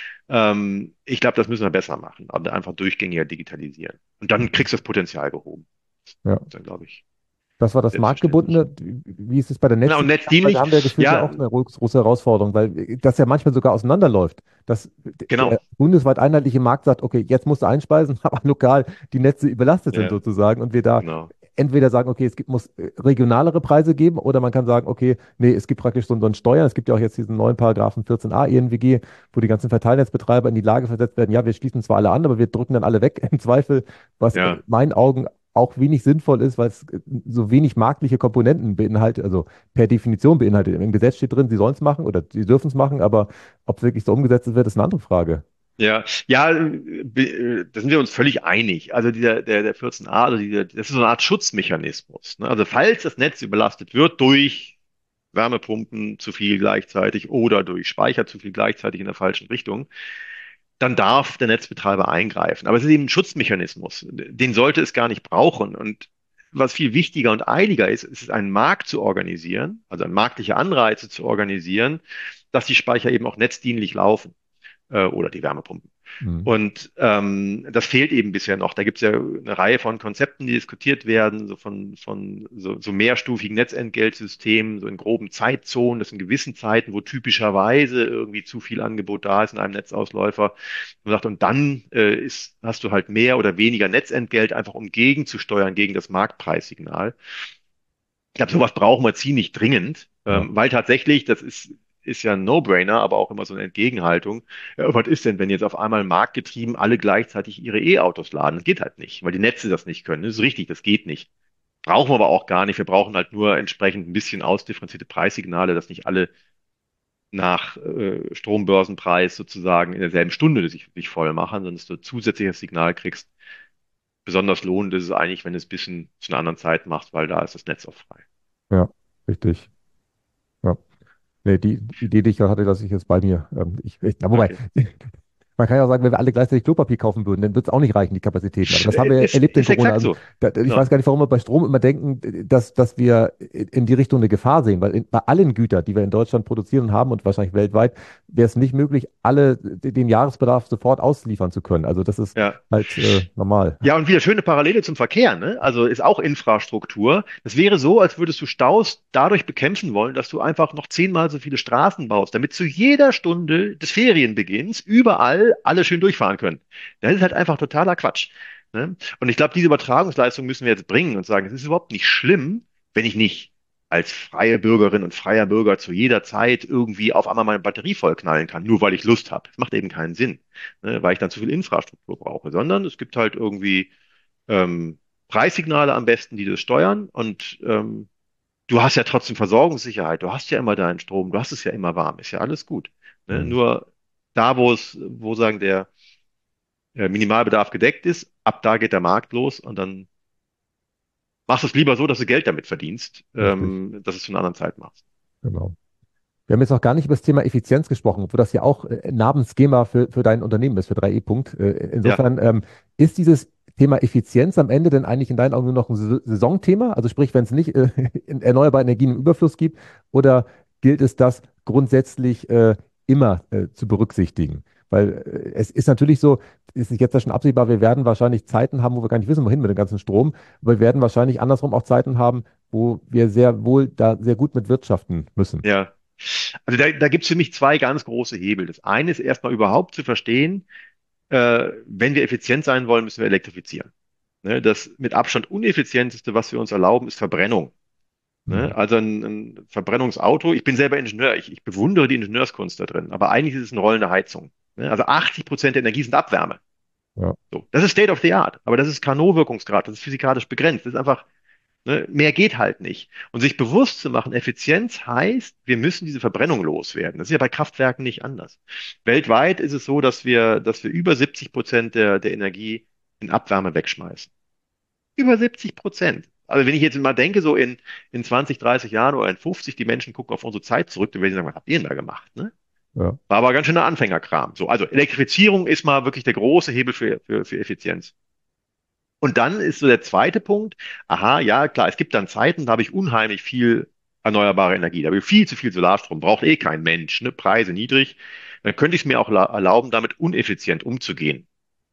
Ähm, ich glaube, das müssen wir besser machen, aber einfach durchgängiger digitalisieren. Und dann Mhm. kriegst du das Potenzial gehoben. Ja. Dann glaube ich, Das war das selbstverständlich. Marktgebundene. Wie ist es bei der Genau, und Netzdienlichkeit? Weil da netzdienlich, haben wir gefühlt ja ja, auch eine groß- große Herausforderung, weil das ja manchmal sogar auseinanderläuft. Dass genau. der bundesweit einheitliche Markt sagt, okay, jetzt musst du einspeisen, aber lokal die Netze überlastet sind Ja, sozusagen und wir da genau. entweder sagen, okay, es gibt, muss äh, regionalere Preise geben oder man kann sagen, okay, nee, es gibt praktisch so, so ein Steuern. Es gibt ja auch jetzt diesen neuen Paragraphen vierzehn a E N W G, wo die ganzen Verteilnetzbetreiber in die Lage versetzt werden, ja, wir schließen zwar alle an, aber wir drücken dann alle weg im Zweifel, was in Ja. meinen Augen auch wenig sinnvoll ist, weil es äh, so wenig marktliche Komponenten beinhaltet, also per Definition beinhaltet. Im Gesetz steht drin, sie sollen es machen oder sie dürfen es machen, aber ob es wirklich so umgesetzt wird, ist eine andere Frage. Ja, ja, äh, be- äh, da sind wir uns völlig einig. Also dieser, der, der vierzehn a, also dieser, das ist so eine Art Schutzmechanismus. Ne? Also falls das Netz überlastet wird durch Wärmepumpen zu viel gleichzeitig oder durch Speicher zu viel gleichzeitig in der falschen Richtung, dann darf der Netzbetreiber eingreifen. Aber es ist eben ein Schutzmechanismus. Den sollte es gar nicht brauchen. Und was viel wichtiger und eiliger ist, ist es einen Markt zu organisieren, also marktliche Anreize zu organisieren, dass die Speicher eben auch netzdienlich laufen äh, oder die Wärmepumpen. Mhm. Und ähm, das fehlt eben bisher noch. Da gibt es ja eine Reihe von Konzepten, die diskutiert werden, so von, von so, so mehrstufigen Netzentgeltsystemen, so in groben Zeitzonen, das in gewissen Zeiten, wo typischerweise irgendwie zu viel Angebot da ist in einem Netzausläufer. Und, sagt, und dann äh, ist, hast du halt mehr oder weniger Netzentgelt, einfach um gegenzusteuern gegen das Marktpreissignal. Ich glaube, sowas brauchen wir ziemlich dringend, Ja. ähm, weil tatsächlich, das ist, ist ja ein No-Brainer, aber auch immer so eine Entgegenhaltung. Ja, was ist denn, wenn jetzt auf einmal marktgetrieben alle gleichzeitig ihre E-Autos laden? Das geht halt nicht, weil die Netze das nicht können. Das ist richtig, das geht nicht. Brauchen wir aber auch gar nicht. Wir brauchen halt nur entsprechend ein bisschen ausdifferenzierte Preissignale, dass nicht alle nach äh, Strombörsenpreis sozusagen in derselben Stunde sich, sich voll machen, sondern dass du zusätzliches Signal kriegst. Besonders lohnend ist es eigentlich, wenn du es ein bisschen zu einer anderen Zeit machst, weil da ist das Netz auch frei. Ja, richtig. Ja. Nee, die Idee, die ich da hatte, dass ich jetzt bei mir, ähm, ich, ich, na, wobei, Okay. man kann ja auch sagen, wenn wir alle gleichzeitig Klopapier kaufen würden, dann wird es auch nicht reichen, die Kapazitäten. Aber das haben wir ja Ist, erlebt in ist Corona. exakt Also so. da, ich Genau. weiß gar nicht, warum wir bei Strom immer denken, dass, dass wir in die Richtung eine Gefahr sehen, weil in, bei allen Gütern, die wir in Deutschland produzieren und haben und wahrscheinlich weltweit, wäre es nicht möglich, alle den Jahresbedarf sofort ausliefern zu können. Also das ist Ja. halt äh, normal. Ja, und wieder schöne Parallele zum Verkehr, ne? Also ist auch Infrastruktur. Das wäre so, als würdest du Staus dadurch bekämpfen wollen, dass du einfach noch zehnmal so viele Straßen baust, damit zu jeder Stunde des Ferienbeginns überall alle schön durchfahren können. Das ist halt einfach totaler Quatsch. Ne? Und ich glaube, diese Übertragungsleistung müssen wir jetzt bringen und sagen, es ist überhaupt nicht schlimm, wenn ich nicht als freie Bürgerin und freier Bürger zu jeder Zeit irgendwie auf einmal meine Batterie vollknallen kann, nur weil ich Lust habe. Das macht eben keinen Sinn, ne, weil ich dann zu viel Infrastruktur brauche, sondern es gibt halt irgendwie ähm, Preissignale am besten, die das steuern und ähm, du hast ja trotzdem Versorgungssicherheit, du hast ja immer deinen Strom, du hast es ja immer warm, ist ja alles gut. Ne? Mhm. Nur da, wo es, wo sagen der äh, Minimalbedarf gedeckt ist, ab da geht der Markt los und dann machst du es lieber so, dass du Geld damit verdienst, Richtig, ähm, dass du es zu einer anderen Zeit machst. genau. Wir haben jetzt noch gar nicht über das Thema Effizienz gesprochen, obwohl das ja auch äh, ein Namensschema für, für dein Unternehmen ist, für drei E. Punkt. Äh, Ja. Insofern ähm, ist dieses Thema Effizienz am Ende denn eigentlich in deinen Augen nur noch ein Sa- Saisonthema? Also sprich, wenn es nicht äh, erneuerbare Energien im Überfluss gibt, oder gilt es das grundsätzlich äh, immer äh, zu berücksichtigen? Weil äh, es ist natürlich so, ist jetzt ja schon absehbar, wir werden wahrscheinlich Zeiten haben, wo wir gar nicht wissen, wohin mit dem ganzen Strom. Aber wir werden wahrscheinlich andersrum auch Zeiten haben, wo wir sehr wohl da sehr gut mit wirtschaften müssen. Ja. Also da, da gibt es für mich zwei ganz große Hebel. Das eine ist erstmal überhaupt zu verstehen, äh, wenn wir effizient sein wollen, müssen wir elektrifizieren. Ne, das mit Abstand uneffizienteste, was wir uns erlauben, ist Verbrennung. Mhm. Ne? Also ein, ein Verbrennungsauto, ich bin selber Ingenieur, ich, ich bewundere die Ingenieurskunst da drin, aber eigentlich ist es eine rollende Heizung. Ne? Also achtzig Prozent der Energie sind Abwärme. Ja, So, das ist State of the Art, aber das ist Carnot-Wirkungsgrad, das ist physikalisch begrenzt. Das ist einfach, ne, mehr geht halt nicht. Und sich bewusst zu machen, Effizienz heißt, wir müssen diese Verbrennung loswerden. Das ist ja bei Kraftwerken nicht anders. Weltweit ist es so, dass wir, dass wir über siebzig Prozent der, der Energie in Abwärme wegschmeißen. Über siebzig Prozent. Also wenn ich jetzt mal denke, so in, in zwanzig, dreißig Jahren oder in fünfzig, die Menschen gucken auf unsere Zeit zurück, dann werden sie sagen, was habt ihr denn da gemacht? Ne? ja, War aber ganz schöner Anfängerkram. So, also Elektrifizierung ist mal wirklich der große Hebel für, für, für Effizienz. Und dann ist so der zweite Punkt, aha, ja, klar, es gibt dann Zeiten, da habe ich unheimlich viel erneuerbare Energie, da habe ich viel zu viel Solarstrom, braucht eh kein Mensch, ne? Preise niedrig. Dann könnte ich es mir auch la- erlauben, damit uneffizient umzugehen.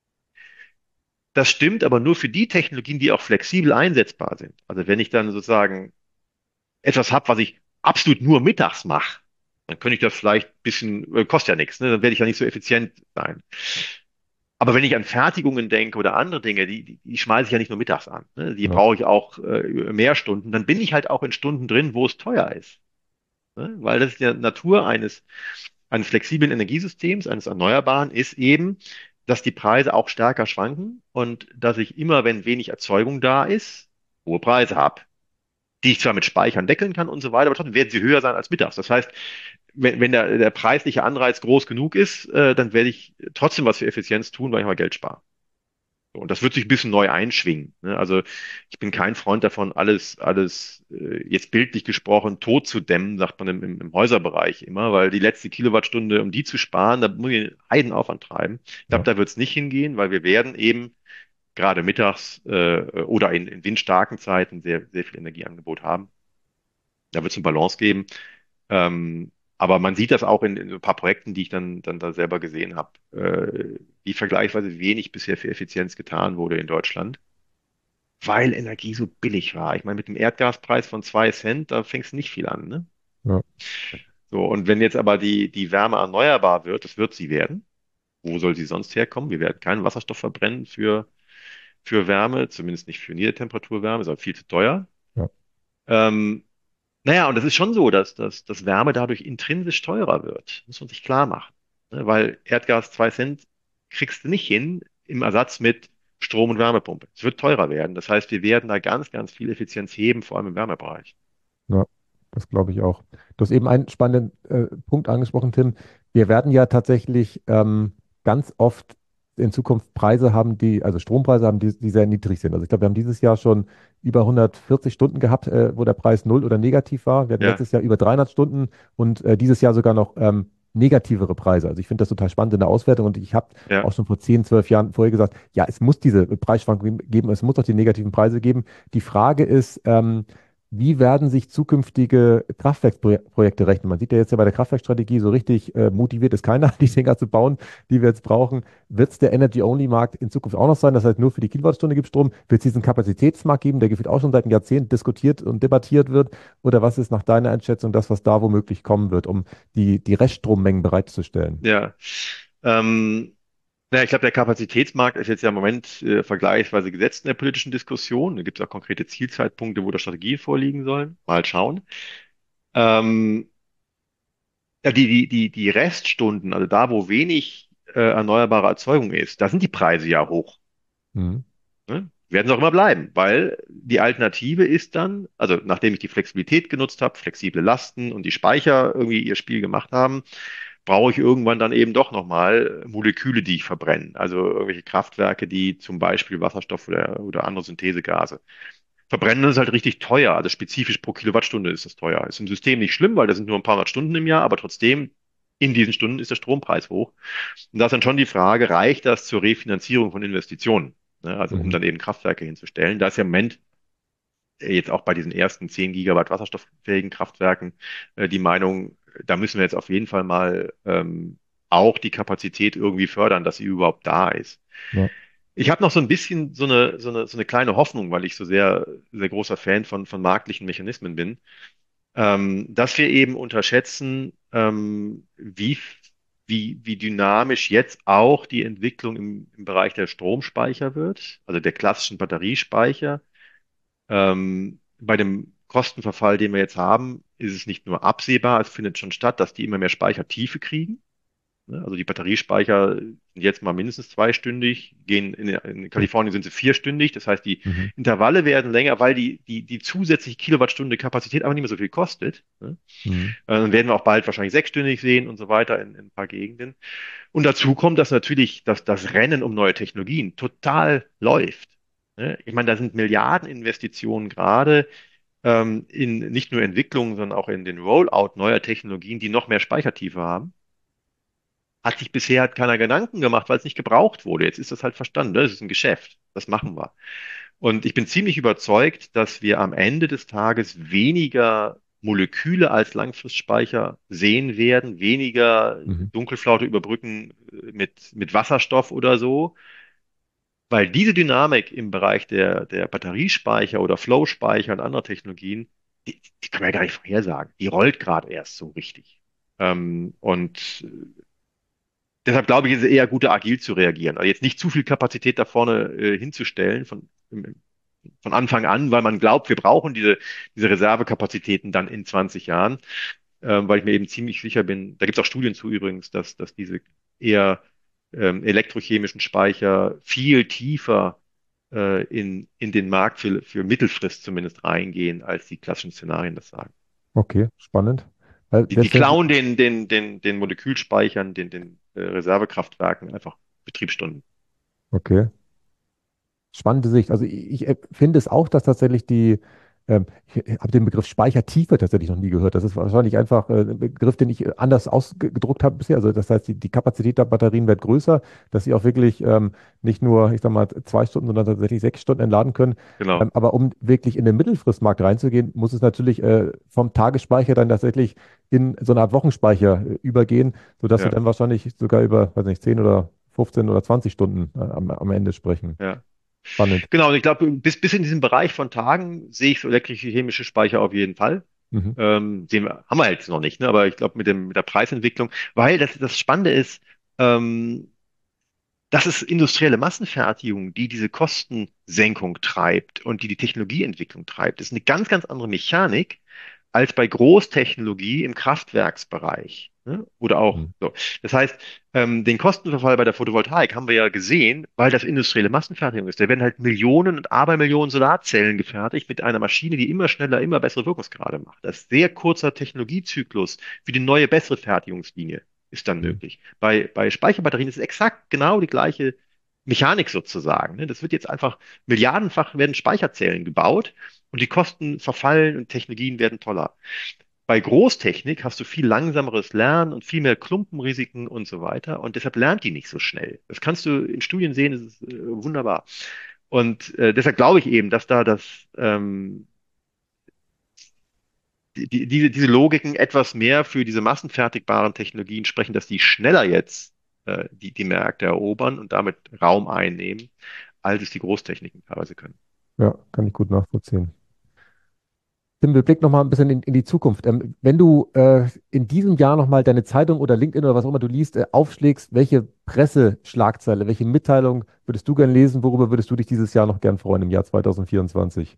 Das stimmt aber nur für die Technologien, die auch flexibel einsetzbar sind. Also wenn ich dann sozusagen etwas habe, was ich absolut nur mittags mache, dann könnte ich das vielleicht ein bisschen, äh, kostet ja nichts, ne? Dann werde ich ja nicht so effizient sein. Aber wenn ich an Fertigungen denke oder andere Dinge, die, die, die schmeiße ich ja nicht nur mittags an. Ne? Die ja, brauche ich auch äh, mehr Stunden. Dann bin ich halt auch in Stunden drin, wo es teuer ist. Ne? Weil das ist ja Natur eines, eines flexiblen Energiesystems, eines Erneuerbaren, ist eben, dass die Preise auch stärker schwanken und dass ich immer, wenn wenig Erzeugung da ist, hohe Preise habe, die ich zwar mit Speichern deckeln kann und so weiter, aber trotzdem werden sie höher sein als mittags. Das heißt, wenn, wenn der, der preisliche Anreiz groß genug ist, äh, dann werde ich trotzdem was für Effizienz tun, weil ich mal Geld spare. So, und das wird sich ein bisschen neu einschwingen. Ne? Also ich bin kein Freund davon, alles, alles äh, jetzt bildlich gesprochen tot zu dämmen, sagt man im, im, im Häuserbereich immer, weil die letzte Kilowattstunde, um die zu sparen, da muss ich einen Heidenaufwand treiben. Ich glaube, ja, da wird es nicht hingehen, weil wir werden eben gerade mittags äh, oder in, in windstarken Zeiten sehr, sehr viel Energieangebot haben. Da wird es eine Balance geben. Ähm, aber man sieht das auch in, in so ein paar Projekten, die ich dann, dann da selber gesehen habe, äh, wie vergleichsweise wenig bisher für Effizienz getan wurde in Deutschland, weil Energie so billig war. Ich meine, mit dem Erdgaspreis von zwei Cent, da fängst du nicht viel an, ne? ja, So, und wenn jetzt aber die, die Wärme erneuerbar wird, das wird sie werden. Wo soll sie sonst herkommen? Wir werden keinen Wasserstoff verbrennen für, für Wärme, zumindest nicht für Niedertemperaturwärme, ist auch viel zu teuer. ja, Ähm, Naja, und das ist schon so, dass, dass, dass Wärme dadurch intrinsisch teurer wird. Muss man sich klar machen. Ne? Weil Erdgas zwei Cent kriegst du nicht hin im Ersatz mit Strom- und Wärmepumpe. Es wird teurer werden. Das heißt, wir werden da ganz, ganz viel Effizienz heben, vor allem im Wärmebereich. ja, das glaube ich auch. Du hast eben einen spannenden äh, Punkt angesprochen, Tim. Wir werden ja tatsächlich ähm, ganz oft in Zukunft Preise haben, die, also Strompreise haben, die, die sehr niedrig sind. Also ich glaube, wir haben dieses Jahr schon über hundertvierzig Stunden gehabt, äh, wo der Preis null oder negativ war. Wir hatten Ja, letztes Jahr über dreihundert Stunden und äh, dieses Jahr sogar noch ähm, negativere Preise. Also ich finde das total spannend in der Auswertung und ich habe ja. auch schon vor zehn, zwölf Jahren vorher gesagt, ja, es muss diese Preisschwankungen geben, es muss auch die negativen Preise geben. Die Frage ist, ähm, wie werden sich zukünftige Kraftwerksprojekte rechnen? Man sieht ja jetzt ja bei der Kraftwerkstrategie, so richtig äh, motiviert ist keiner, die Dinger zu bauen, die wir jetzt brauchen. Wird es der Energy-Only-Markt in Zukunft auch noch sein? Das heißt, nur für die Kilowattstunde gibt es Strom. Wird es diesen Kapazitätsmarkt geben, der gefühlt auch schon seit einem Jahrzehnt diskutiert und debattiert wird? Oder was ist nach deiner Einschätzung das, was da womöglich kommen wird, um die, die Reststrommengen bereitzustellen? Ja. Ähm, naja, ich glaube, der Kapazitätsmarkt ist jetzt ja im Moment äh, vergleichsweise gesetzt in der politischen Diskussion. Da gibt es auch konkrete Zielzeitpunkte, wo da Strategien vorliegen sollen. Mal schauen. Ähm, Ja, die, die, die, die Reststunden, also da, wo wenig äh, erneuerbare Erzeugung ist, da sind die Preise ja hoch. Mhm. Ne? Werden sie auch immer bleiben, weil die Alternative ist dann, also nachdem ich die Flexibilität genutzt habe, flexible Lasten und die Speicher irgendwie ihr Spiel gemacht haben, brauche ich irgendwann dann eben doch nochmal Moleküle, die ich verbrenne. Also irgendwelche Kraftwerke, die zum Beispiel Wasserstoff oder, oder andere Synthesegase verbrennen. Das ist halt richtig teuer. Also spezifisch pro Kilowattstunde ist das teuer. Ist im System nicht schlimm, weil das sind nur ein paar hundert Stunden im Jahr, aber trotzdem in diesen Stunden ist der Strompreis hoch. Und da ist dann schon die Frage, reicht das zur Refinanzierung von Investitionen? Ne, also um Mhm. dann eben Kraftwerke hinzustellen. Da ist ja im Moment äh, jetzt auch bei diesen ersten zehn Gigawatt wasserstofffähigen Kraftwerken äh, die Meinung, da müssen wir jetzt auf jeden Fall mal ähm, auch die Kapazität irgendwie fördern, dass sie überhaupt da ist. Ja. Ich habe noch so ein bisschen so eine, so eine, so eine kleine Hoffnung, weil ich so sehr, sehr großer Fan von, von marktlichen Mechanismen bin, ähm, dass wir eben unterschätzen, ähm, wie, wie, wie dynamisch jetzt auch die Entwicklung im, im Bereich der Stromspeicher wird, also der klassischen Batteriespeicher. Ähm, bei dem Kostenverfall, den wir jetzt haben, ist es nicht nur absehbar, es findet schon statt, dass die immer mehr Speichertiefe kriegen. Ne? Also die Batteriespeicher sind jetzt mal mindestens zweistündig, gehen in, in Oh. Kalifornien sind sie vierstündig. Das heißt, die Mhm. Intervalle werden länger, weil die, die, die zusätzliche Kilowattstunde Kapazität aber nicht mehr so viel kostet. Ne? Mhm. Äh, Dann werden wir auch bald wahrscheinlich sechsstündig sehen und so weiter in, in ein paar Gegenden. Und dazu kommt, dass natürlich dass das Rennen um neue Technologien total läuft. Ne? Ich meine, da sind Milliardeninvestitionen gerade ähm, in nicht nur Entwicklung, sondern auch in den Rollout neuer Technologien, die noch mehr Speichertiefe haben. Hat sich bisher halt keiner Gedanken gemacht, weil es nicht gebraucht wurde. Jetzt ist das halt verstanden. Ne? Das ist ein Geschäft. Das machen wir. Und ich bin ziemlich überzeugt, dass wir am Ende des Tages weniger Moleküle als Langfristspeicher sehen werden, weniger Mhm. Dunkelflaute überbrücken äh, mit, mit Wasserstoff oder so, weil diese Dynamik im Bereich der, der Batteriespeicher oder Flow-Speicher und anderer Technologien, die, die kann man ja gar nicht vorhersagen. Die rollt gerade erst so richtig. Ähm, und Deshalb glaube ich, ist es eher gut, agil zu reagieren. Also jetzt nicht zu viel Kapazität da vorne äh, hinzustellen von, im- von Anfang an, weil man glaubt, wir brauchen diese, diese Reservekapazitäten dann in zwanzig Jahren, ähm, weil ich mir eben ziemlich sicher bin, da gibt es auch Studien zu übrigens, dass, dass diese eher ähm, elektrochemischen Speicher viel tiefer äh, in, in den Markt für, für Mittelfrist zumindest reingehen, als die klassischen Szenarien das sagen. Okay, spannend. Weil Die, die selbst wenn Sie, klauen den, den, den, den Molekülspeichern, den, den äh, Reservekraftwerken einfach Betriebsstunden. okay. Spannende Sicht. Also ich, ich äh, finde es auch, dass tatsächlich die, ähm, ich habe den Begriff Speichertiefe tatsächlich noch nie gehört. Das ist wahrscheinlich einfach äh, ein Begriff, den ich äh, anders ausgedruckt habe bisher. Also das heißt, die, die Kapazität der Batterien wird größer, dass sie auch wirklich ähm, nicht nur, ich sag mal, zwei Stunden, sondern tatsächlich sechs Stunden entladen können. Genau. Ähm, aber um wirklich in den Mittelfristmarkt reinzugehen, muss es natürlich äh, vom Tagesspeicher dann tatsächlich in so eine Art Wochenspeicher äh, übergehen, sodass wir Ja, dann wahrscheinlich sogar über, weiß nicht, zehn oder fünfzehn oder zwanzig Stunden äh, am, am Ende sprechen. ja. Spannend. Genau, und ich glaube, bis, bis in diesem Bereich von Tagen sehe ich so elektrische chemische Speicher auf jeden Fall. Mhm. Ähm, sehen wir, haben wir jetzt noch nicht, ne? Aber ich glaube, mit dem, mit der Preisentwicklung, weil das, das Spannende ist, ähm, das ist industrielle Massenfertigung, die diese Kostensenkung treibt und die die Technologieentwicklung treibt. Das ist eine ganz, ganz andere Mechanik als bei Großtechnologie im Kraftwerksbereich. Ne? Oder auch Mhm. so. Das heißt, ähm, den Kostenverfall bei der Photovoltaik haben wir ja gesehen, weil das industrielle Massenfertigung ist. Da werden halt Millionen und Abermillionen Solarzellen gefertigt mit einer Maschine, die immer schneller, immer bessere Wirkungsgrade macht. Das ist sehr kurzer Technologiezyklus für die neue, bessere Fertigungslinie ist dann Mhm. möglich. Bei, bei Speicherbatterien ist es exakt genau die gleiche Mechanik sozusagen. Ne? Das wird jetzt einfach milliardenfach werden Speicherzellen gebaut und die Kosten verfallen und Technologien werden toller. Bei Großtechnik hast du viel langsameres Lernen und viel mehr Klumpenrisiken und so weiter und deshalb lernt die nicht so schnell. Das kannst du in Studien sehen, das ist äh, wunderbar. Und äh, deshalb glaube ich eben, dass da das ähm, die, die, diese, diese Logiken etwas mehr für diese massenfertigbaren Technologien sprechen, dass die schneller jetzt äh, die, die Märkte erobern und damit Raum einnehmen, als es die Großtechniken teilweise können. Ja, kann ich gut nachvollziehen. Tim, wir blicken noch mal ein bisschen in, in die Zukunft. Ähm, wenn du äh, in diesem Jahr noch mal deine Zeitung oder LinkedIn oder was auch immer du liest, äh, aufschlägst, welche Presseschlagzeile, welche Mitteilung würdest du gern lesen? Worüber würdest du dich dieses Jahr noch gern freuen im Jahr zwanzig vierundzwanzig?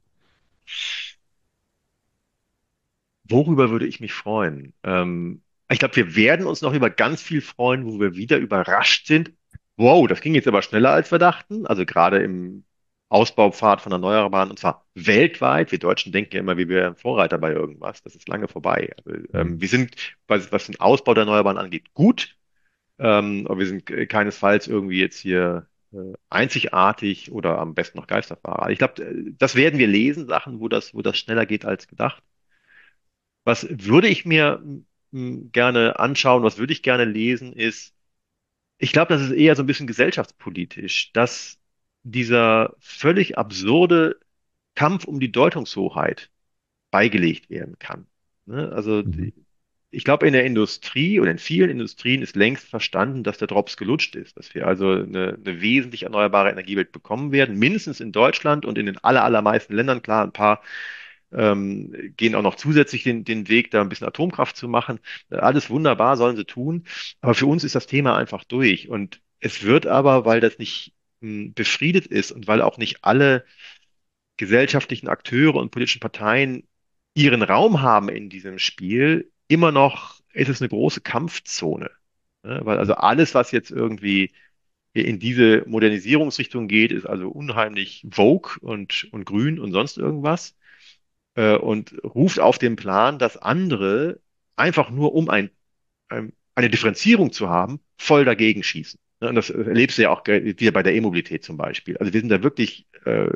Worüber würde ich mich freuen? Ähm, ich glaube, wir werden uns noch über ganz viel freuen, wo wir wieder überrascht sind. Wow, das ging jetzt aber schneller, als wir dachten. Also gerade im Ausbaupfad von Erneuerbaren und zwar weltweit. Wir Deutschen denken ja immer, wir wären Vorreiter bei irgendwas. Das ist lange vorbei. Also, Mhm. ähm, wir sind, was, was den Ausbau der Erneuerbaren angeht, gut. Ähm, aber wir sind ke- keinesfalls irgendwie jetzt hier äh, einzigartig oder am besten noch Geisterfahrer. Ich glaube, das werden wir lesen, Sachen, wo das, wo das schneller geht als gedacht. Was würde ich mir mm, gerne anschauen, was würde ich gerne lesen, ist, ich glaube, das ist eher so ein bisschen gesellschaftspolitisch, dass dieser völlig absurde Kampf um die Deutungshoheit beigelegt werden kann. Ne? Also Mhm. ich glaube, in der Industrie oder in vielen Industrien ist längst verstanden, dass der Drops gelutscht ist, dass wir also eine, eine wesentlich erneuerbare Energiewelt bekommen werden, mindestens in Deutschland und in den aller, allermeisten Ländern. Klar, ein paar ähm, gehen auch noch zusätzlich den, den Weg, da ein bisschen Atomkraft zu machen. Äh, Alles wunderbar, sollen sie tun. Aber für uns ist das Thema einfach durch. Und es wird aber, weil das nicht mh, befriedet ist und weil auch nicht alle gesellschaftlichen Akteure und politischen Parteien ihren Raum haben in diesem Spiel, immer noch ist es eine große Kampfzone. Ne? Weil also alles, was jetzt irgendwie in diese Modernisierungsrichtung geht, ist also unheimlich Vogue und, und grün und sonst irgendwas äh, und ruft auf den Plan, dass andere einfach nur um ein, ein, eine Differenzierung zu haben, voll dagegen schießen. Ne? Und das erlebst du ja auch ge- wieder bei der E-Mobilität zum Beispiel. Also wir sind da wirklich äh,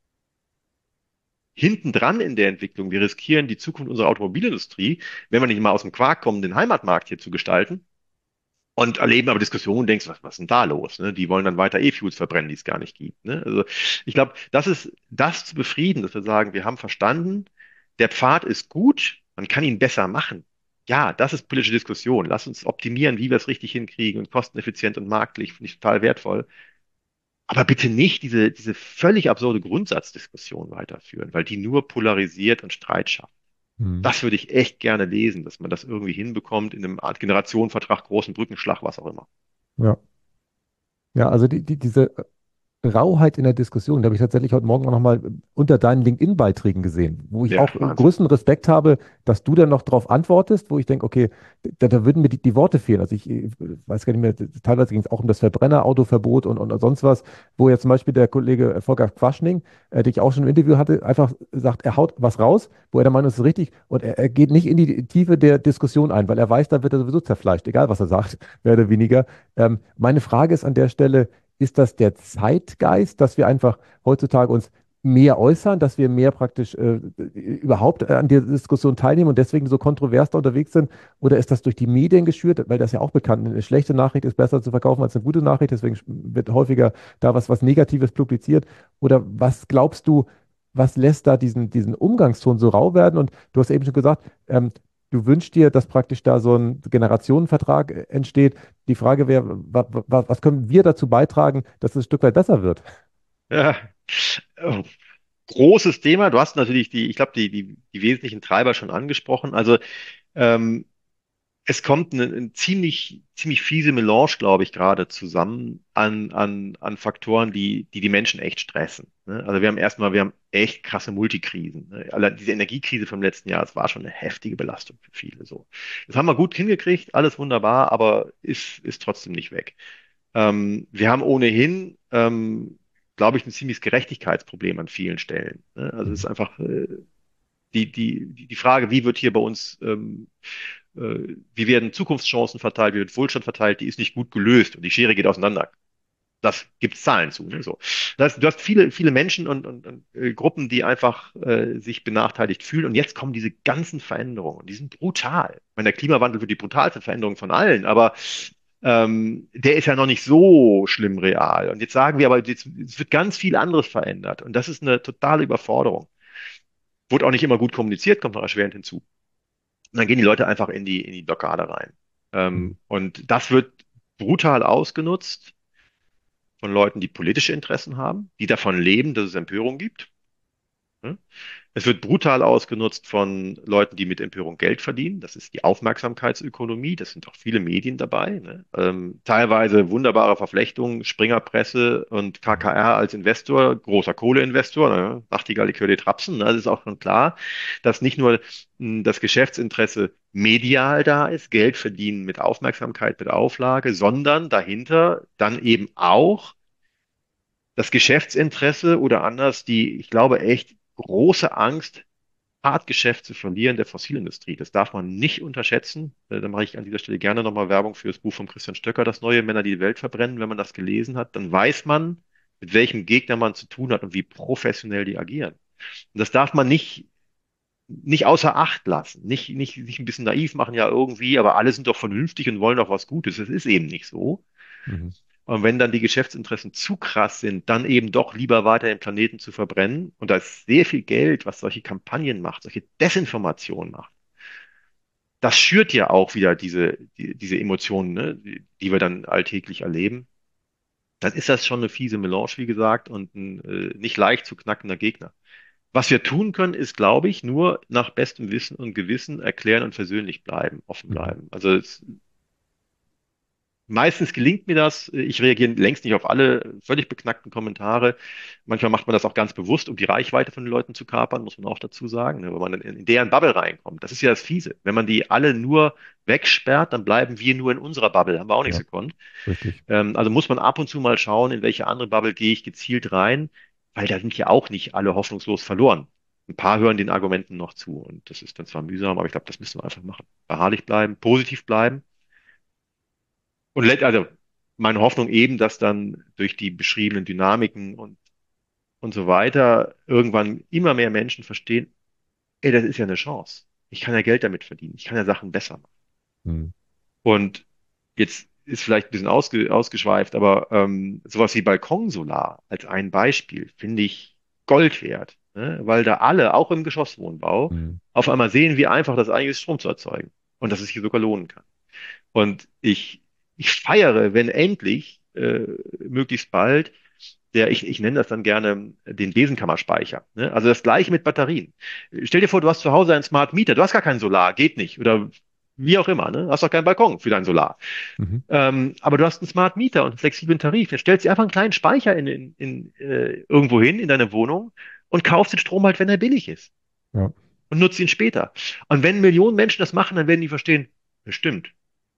hinten dran in der Entwicklung. Wir riskieren die Zukunft unserer Automobilindustrie, wenn wir nicht mal aus dem Quark kommen, den Heimatmarkt hier zu gestalten. Und erleben aber Diskussionen, denkst, was, was ist denn da los? Ne? Die wollen dann weiter E-Fuels verbrennen, die es gar nicht gibt. Ne? Also ich glaube, das ist das zu befrieden, dass wir sagen, wir haben verstanden, der Pfad ist gut, man kann ihn besser machen. Ja, das ist politische Diskussion. Lass uns optimieren, wie wir es richtig hinkriegen und kosteneffizient und marktlich, finde ich total wertvoll. Aber bitte nicht diese, diese völlig absurde Grundsatzdiskussion weiterführen, weil die nur polarisiert und Streit schafft. Mhm. Das würde ich echt gerne lesen, dass man das irgendwie hinbekommt in einem Art Generationenvertrag, großen Brückenschlag, was auch immer. Ja. Ja, also die, die, diese Rauheit in der Diskussion, die habe ich tatsächlich heute Morgen auch nochmal unter deinen LinkedIn-Beiträgen gesehen, wo ich Ja, auch äh, Wahnsinn. größten Respekt habe, dass du dann noch darauf antwortest, wo ich denke, okay, da, da würden mir die, die Worte fehlen. Also ich äh, weiß gar nicht mehr, teilweise ging es auch um das Verbrennerautoverbot und, und sonst was, wo jetzt zum Beispiel der Kollege Volker Quaschning, äh, den ich auch schon im Interview hatte, einfach sagt, er haut was raus, wo er der Meinung ist, es ist richtig und er, er geht nicht in die Tiefe der Diskussion ein, weil er weiß, da wird er sowieso zerfleischt, egal was er sagt, mehr oder weniger. Ähm, meine Frage ist an der Stelle, ist das der Zeitgeist, dass wir einfach heutzutage uns mehr äußern, dass wir mehr praktisch äh, überhaupt an der Diskussion teilnehmen und deswegen so kontrovers da unterwegs sind? Oder ist das durch die Medien geschürt? Weil das ja auch bekannt ist. Eine schlechte Nachricht ist besser zu verkaufen als eine gute Nachricht, deswegen wird häufiger da was, was Negatives publiziert. Oder was glaubst du, was lässt da diesen, diesen Umgangston so rau werden? Und du hast eben schon gesagt, ähm, du wünschst dir, dass praktisch da so ein Generationenvertrag äh, entsteht. Die Frage wäre, wa, wa, was können wir dazu beitragen, dass es ein Stück weit besser wird? Ja. Oh, großes Thema. Du hast natürlich die, ich glaube, die, die, die wesentlichen Treiber schon angesprochen. Also ähm, es kommt eine, eine ziemlich, ziemlich fiese Melange, glaube ich, gerade zusammen an, an, an Faktoren, die, die die Menschen echt stressen. Ne? Also wir haben erstmal, wir haben echt krasse Multikrisen. Ne? Allein diese Energiekrise vom letzten Jahr, das war schon eine heftige Belastung für viele. So, das haben wir gut hingekriegt, alles wunderbar, aber ist, ist trotzdem nicht weg. Ähm, wir haben ohnehin, ähm, glaube ich, ein ziemliches Gerechtigkeitsproblem an vielen Stellen. Ne? Also es ist Mhm. einfach äh, die, die, die Frage, wie wird hier bei uns ähm, äh, wie werden Zukunftschancen verteilt, wie wird Wohlstand verteilt, die ist nicht gut gelöst und die Schere geht auseinander. Das gibt es Zahlen zu. Ne? So. Das, du hast viele, viele Menschen und, und, und äh, Gruppen, die einfach äh, sich benachteiligt fühlen. Und jetzt kommen diese ganzen Veränderungen. Die sind brutal. Ich meine, der Klimawandel wird die brutalste Veränderung von allen, aber ähm, der ist ja noch nicht so schlimm real. Und jetzt sagen wir aber, jetzt, es wird ganz viel anderes verändert. Und das ist eine totale Überforderung. Wurde auch nicht immer gut kommuniziert, kommt noch erschwerend hinzu. Und dann gehen die Leute einfach in die, in die Blockade rein. Mhm. Ähm, und das wird brutal ausgenutzt von Leuten, die politische Interessen haben, die davon leben, dass es Empörung gibt. Ne? Es wird brutal ausgenutzt von Leuten, die mit Empörung Geld verdienen. Das ist die Aufmerksamkeitsökonomie. Das sind auch viele Medien dabei. Ne? Ähm, teilweise wunderbare Verflechtungen, Springerpresse und K K R als Investor, großer Kohleinvestor, ne? Nachtigall, ich höre die Trapsen. Ne? Das ist auch schon klar, dass nicht nur mh, das Geschäftsinteresse medial da ist, Geld verdienen mit Aufmerksamkeit, mit Auflage, sondern dahinter dann eben auch das Geschäftsinteresse oder anders die, ich glaube, echt große Angst, Hartgeschäft zu verlieren der Fossilindustrie. Das darf man nicht unterschätzen. Äh, Da mache ich an dieser Stelle gerne nochmal Werbung für das Buch von Christian Stöcker, Das neue Männer, die die Welt verbrennen. Wenn man das gelesen hat, dann weiß man, mit welchem Gegner man zu tun hat und wie professionell die agieren. Und das darf man nicht, nicht außer Acht lassen. Nicht, nicht sich ein bisschen naiv machen, ja irgendwie, aber alle sind doch vernünftig und wollen doch was Gutes. Das ist eben nicht so. Mhm. Und wenn dann die Geschäftsinteressen zu krass sind, dann eben doch lieber weiter den Planeten zu verbrennen. Und da ist sehr viel Geld, was solche Kampagnen macht, solche Desinformation macht. das schürt ja auch wieder diese, die, diese Emotionen, ne, die, die wir dann alltäglich erleben. Dann ist das schon eine fiese Melange, wie gesagt, und ein äh, nicht leicht zu knackender Gegner. Was wir tun können, ist, glaube ich, nur nach bestem Wissen und Gewissen erklären und versöhnlich bleiben, offen Mhm. bleiben. Also es, meistens gelingt mir das. Ich reagiere längst nicht auf alle völlig beknackten Kommentare. Manchmal macht man das auch ganz bewusst, um die Reichweite von den Leuten zu kapern, muss man auch dazu sagen, ne, wenn man dann in deren Bubble reinkommt. Das ist ja das Fiese. Wenn man die alle nur wegsperrt, dann bleiben wir nur in unserer Bubble. Haben wir auch nichts Ja, gekonnt. richtig. Ähm, also muss man ab und zu mal schauen, in welche andere Bubble gehe ich gezielt rein, weil da sind ja auch nicht alle hoffnungslos verloren. Ein paar hören den Argumenten noch zu und das ist dann zwar mühsam, aber ich glaube, das müssen wir einfach machen. Beharrlich bleiben, positiv bleiben und let, also meine Hoffnung eben, dass dann durch die beschriebenen Dynamiken und, und so weiter irgendwann immer mehr Menschen verstehen, ey, das ist ja eine Chance. Ich kann ja Geld damit verdienen. Ich kann ja Sachen besser machen. Mhm. Und jetzt ist vielleicht ein bisschen ausge, ausgeschweift, aber ähm, sowas wie Balkonsolar als ein Beispiel finde ich Gold wert, ne? Weil da alle, auch im Geschosswohnbau, Mhm. auf einmal sehen, wie einfach das eigentlich ist, Strom zu erzeugen und dass es sich sogar lohnen kann. Und ich, ich feiere, wenn endlich äh, möglichst bald der, ich, ich nenne das dann gerne den Besenkammerspeicher. Ne? Also das gleiche mit Batterien. Stell dir vor, du hast zu Hause einen Smart Meter, du hast gar keinen Solar, geht nicht. Oder wie auch immer, ne? Hast doch keinen Balkon für dein Solar. Mhm. Ähm, aber du hast einen Smart Meter und einen flexiblen Tarif. Dann stellst du einfach einen kleinen Speicher in, in, in, äh, irgendwo hin in deine Wohnung und kaufst den Strom halt, wenn er billig ist. Ja. Und nutzt ihn später. Und wenn Millionen Menschen das machen, dann werden die verstehen, bestimmt.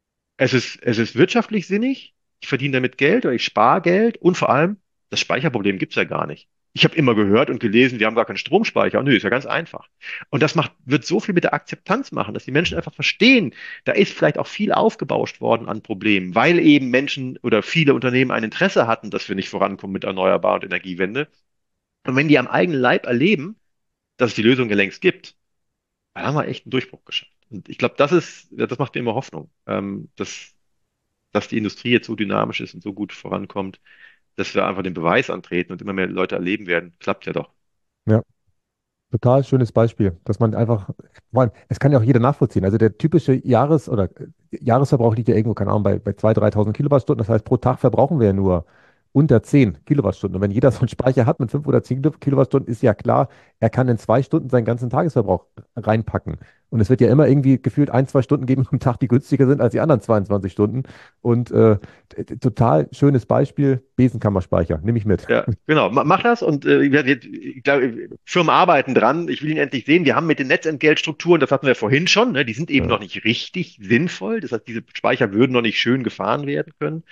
Es ist, es ist wirtschaftlich sinnig, ich verdiene damit Geld oder ich spare Geld und vor allem, das Speicherproblem gibt's ja gar nicht. Ich habe immer gehört und gelesen, wir haben gar keinen Stromspeicher. Nö, ist ja ganz einfach. Und das macht, wird so viel mit der Akzeptanz machen, dass die Menschen einfach verstehen, da ist vielleicht auch viel aufgebauscht worden an Problemen, weil eben Menschen oder viele Unternehmen ein Interesse hatten, dass wir nicht vorankommen mit Erneuerbar und Energiewende. Und wenn die am eigenen Leib erleben, dass es die Lösung ja längst gibt, dann haben wir echt einen Durchbruch geschafft. Und ich glaube, das ist, das macht mir immer Hoffnung, ähm, dass dass die Industrie jetzt so dynamisch ist und so gut vorankommt, dass wir einfach den Beweis antreten und immer mehr Leute erleben werden. Klappt ja doch. Ja. Total schönes Beispiel, dass man einfach, vor allem, es kann ja auch jeder nachvollziehen. Also der typische Jahres- oder äh, Jahresverbrauch liegt ja irgendwo, keine Ahnung, bei, bei zweitausend, dreitausend Kilowattstunden. Das heißt, pro Tag verbrauchen wir ja nur unter zehn Kilowattstunden. Und wenn jeder so einen Speicher hat mit fünf oder zehn Kilowattstunden, ist ja klar, er kann in zwei Stunden seinen ganzen Tagesverbrauch reinpacken. Und es wird ja immer irgendwie gefühlt ein, zwei Stunden geben am Tag, die günstiger sind als die anderen zweiundzwanzig Stunden. Und äh, t- t- total schönes Beispiel, Besenkammerspeicher, nehme ich mit. Ja, genau. Ma- Mach das und äh, wir- wir- ich glaube, Firmen arbeiten dran. Ich will ihn endlich sehen. Wir haben mit den Netzentgeltstrukturen, das hatten wir vorhin schon, ne, die sind eben Ja. noch nicht richtig sinnvoll. Das heißt, diese Speicher würden noch nicht schön gefahren werden können.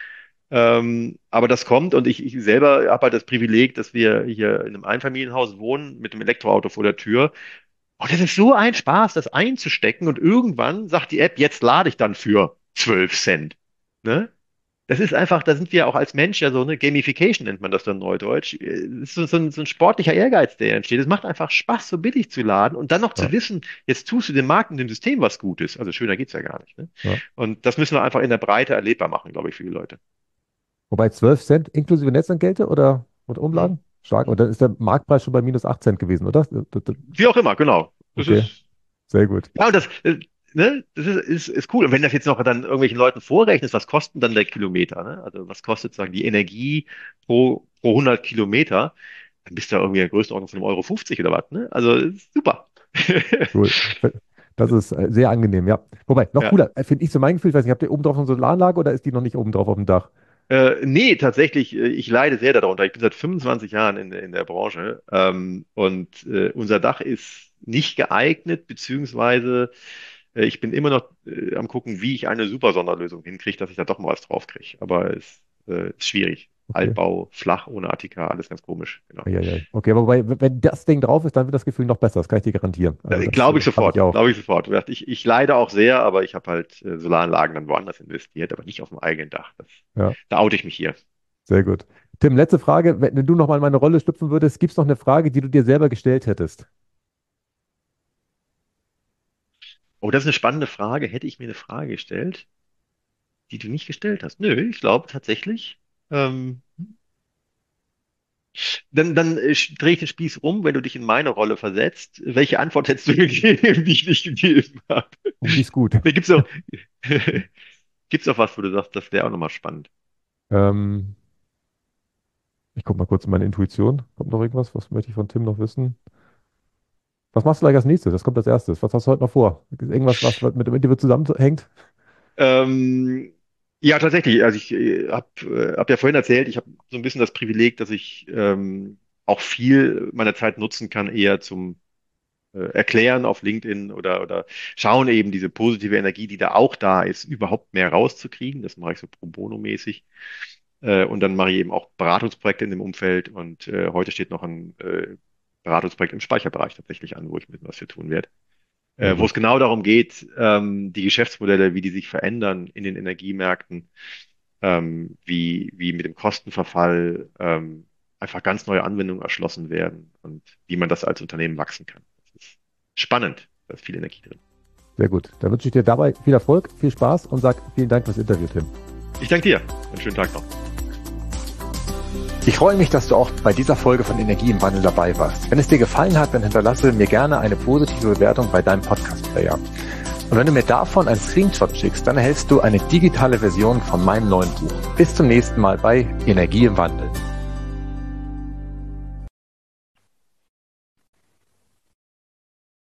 Ähm, aber das kommt und ich, ich selber habe halt das Privileg, dass wir hier in einem Einfamilienhaus wohnen mit einem Elektroauto vor der Tür. Und es ist so ein Spaß, das einzustecken und irgendwann sagt die App, jetzt lade ich dann für zwölf Cent. Ne? Das ist einfach, da sind wir auch als Mensch ja so, eine Gamification nennt man das dann neudeutsch. Es ist so, so, ein, so ein sportlicher Ehrgeiz, der entsteht. Es macht einfach Spaß, so billig zu laden und dann noch Ja. zu wissen, jetzt tust du dem Markt und dem System was Gutes. Also schöner geht's ja gar nicht. Ne? Ja. Und das müssen wir einfach in der Breite erlebbar machen, glaube ich, für die Leute. Wobei zwölf Cent inklusive Netzentgelte oder, oder Hm? Umlagen? Stark. Hm? Und dann ist der Marktpreis schon bei minus acht Cent gewesen, oder? D- d- Wie auch immer, genau. Das Okay, ist, sehr gut. ja, und das, äh, ne, das ist, ist, ist cool. Und wenn das jetzt noch dann irgendwelchen Leuten vorrechnest, was kostet dann der Kilometer, ne? Also was kostet sagen die Energie pro, pro hundert Kilometer, dann bist du ja irgendwie in der Größenordnung von einem Euro fünfzig oder was, ne? Also ist super. Cool. Das ist äh, sehr angenehm, ja. Wobei, noch Ja. cooler, äh, finde ich so mein Gefühl, ich weiß nicht, habt ihr oben drauf eine Solaranlage oder ist die noch nicht oben drauf auf dem Dach? Äh, nee, tatsächlich, äh, ich leide sehr darunter. Ich bin seit fünfundzwanzig Jahren in, in der Branche ähm, und äh, unser Dach ist nicht geeignet, beziehungsweise äh, ich bin immer noch äh, am gucken, wie ich eine super Sonderlösung hinkriege, dass ich da doch mal was drauf kriege. Aber es äh, ist schwierig. Okay. Altbau, flach, ohne A T K, alles ganz komisch. Genau. Eieiei. Okay, aber wobei, w- wenn das Ding drauf ist, dann wird das Gefühl noch besser, das kann ich dir garantieren. Also Äh, das Glaube äh, ich habe ich sofort, auch. glaube ich sofort. Wie gesagt, Ich, ich leide auch sehr, aber ich habe halt äh, Solaranlagen dann woanders investiert, aber nicht auf dem eigenen Dach. Das, Ja, da oute ich mich hier. sehr gut. Tim, letzte Frage. Wenn wenn du nochmal in meine Rolle schlüpfen würdest, gibt es noch eine Frage, die du dir selber gestellt hättest? Oh, das ist eine spannende Frage. Hätte ich mir eine Frage gestellt, die du nicht gestellt hast? Nö, ich glaube tatsächlich, ähm, Dann, dann äh, drehe ich den Spieß um, wenn du dich in meine Rolle versetzt. Welche Antwort hättest du gegeben, die ich nicht gegeben habe? Oh, die ist gut. Da gibt's auch, gibt's auch was, wo du sagst, das wäre auch nochmal spannend. Ähm, ich gucke mal kurz in meine Intuition. Kommt noch irgendwas? Was möchte ich von Tim noch wissen? Was machst du gleich als nächstes? Das kommt als erstes. Was hast du heute noch vor? Ist irgendwas, was mit dem Interview zusammenhängt? Ähm, ja, tatsächlich. Also ich äh, habe äh, hab ja vorhin erzählt, ich habe so ein bisschen das Privileg, dass ich ähm, auch viel meiner Zeit nutzen kann, eher zum äh, Erklären auf LinkedIn oder, oder schauen eben diese positive Energie, die da auch da ist, überhaupt mehr rauszukriegen. Das mache ich so pro bono mäßig. Äh, und dann mache ich eben auch Beratungsprojekte in dem Umfeld. Und äh, heute steht noch ein äh, Beratungsprojekt im Speicherbereich tatsächlich an, wo ich ein bisschen was für tun werde. Sehr Äh, wo es gut. genau darum geht, ähm, die Geschäftsmodelle, wie die sich verändern in den Energiemärkten, ähm, wie, wie mit dem Kostenverfall ähm, einfach ganz neue Anwendungen erschlossen werden und wie man das als Unternehmen wachsen kann. Das ist spannend, da ist viel Energie drin. Sehr gut. Dann wünsche ich dir dabei viel Erfolg, viel Spaß und sag vielen Dank fürs Interview, Tim. Ich danke dir. Einen schönen Tag noch. Ich freue mich, dass du auch bei dieser Folge von Energie im Wandel dabei warst. Wenn es dir gefallen hat, dann hinterlasse mir gerne eine positive Bewertung bei deinem Podcast-Player. Und wenn du mir davon einen Screenshot schickst, dann erhältst du eine digitale Version von meinem neuen Buch. Bis zum nächsten Mal bei Energie im Wandel.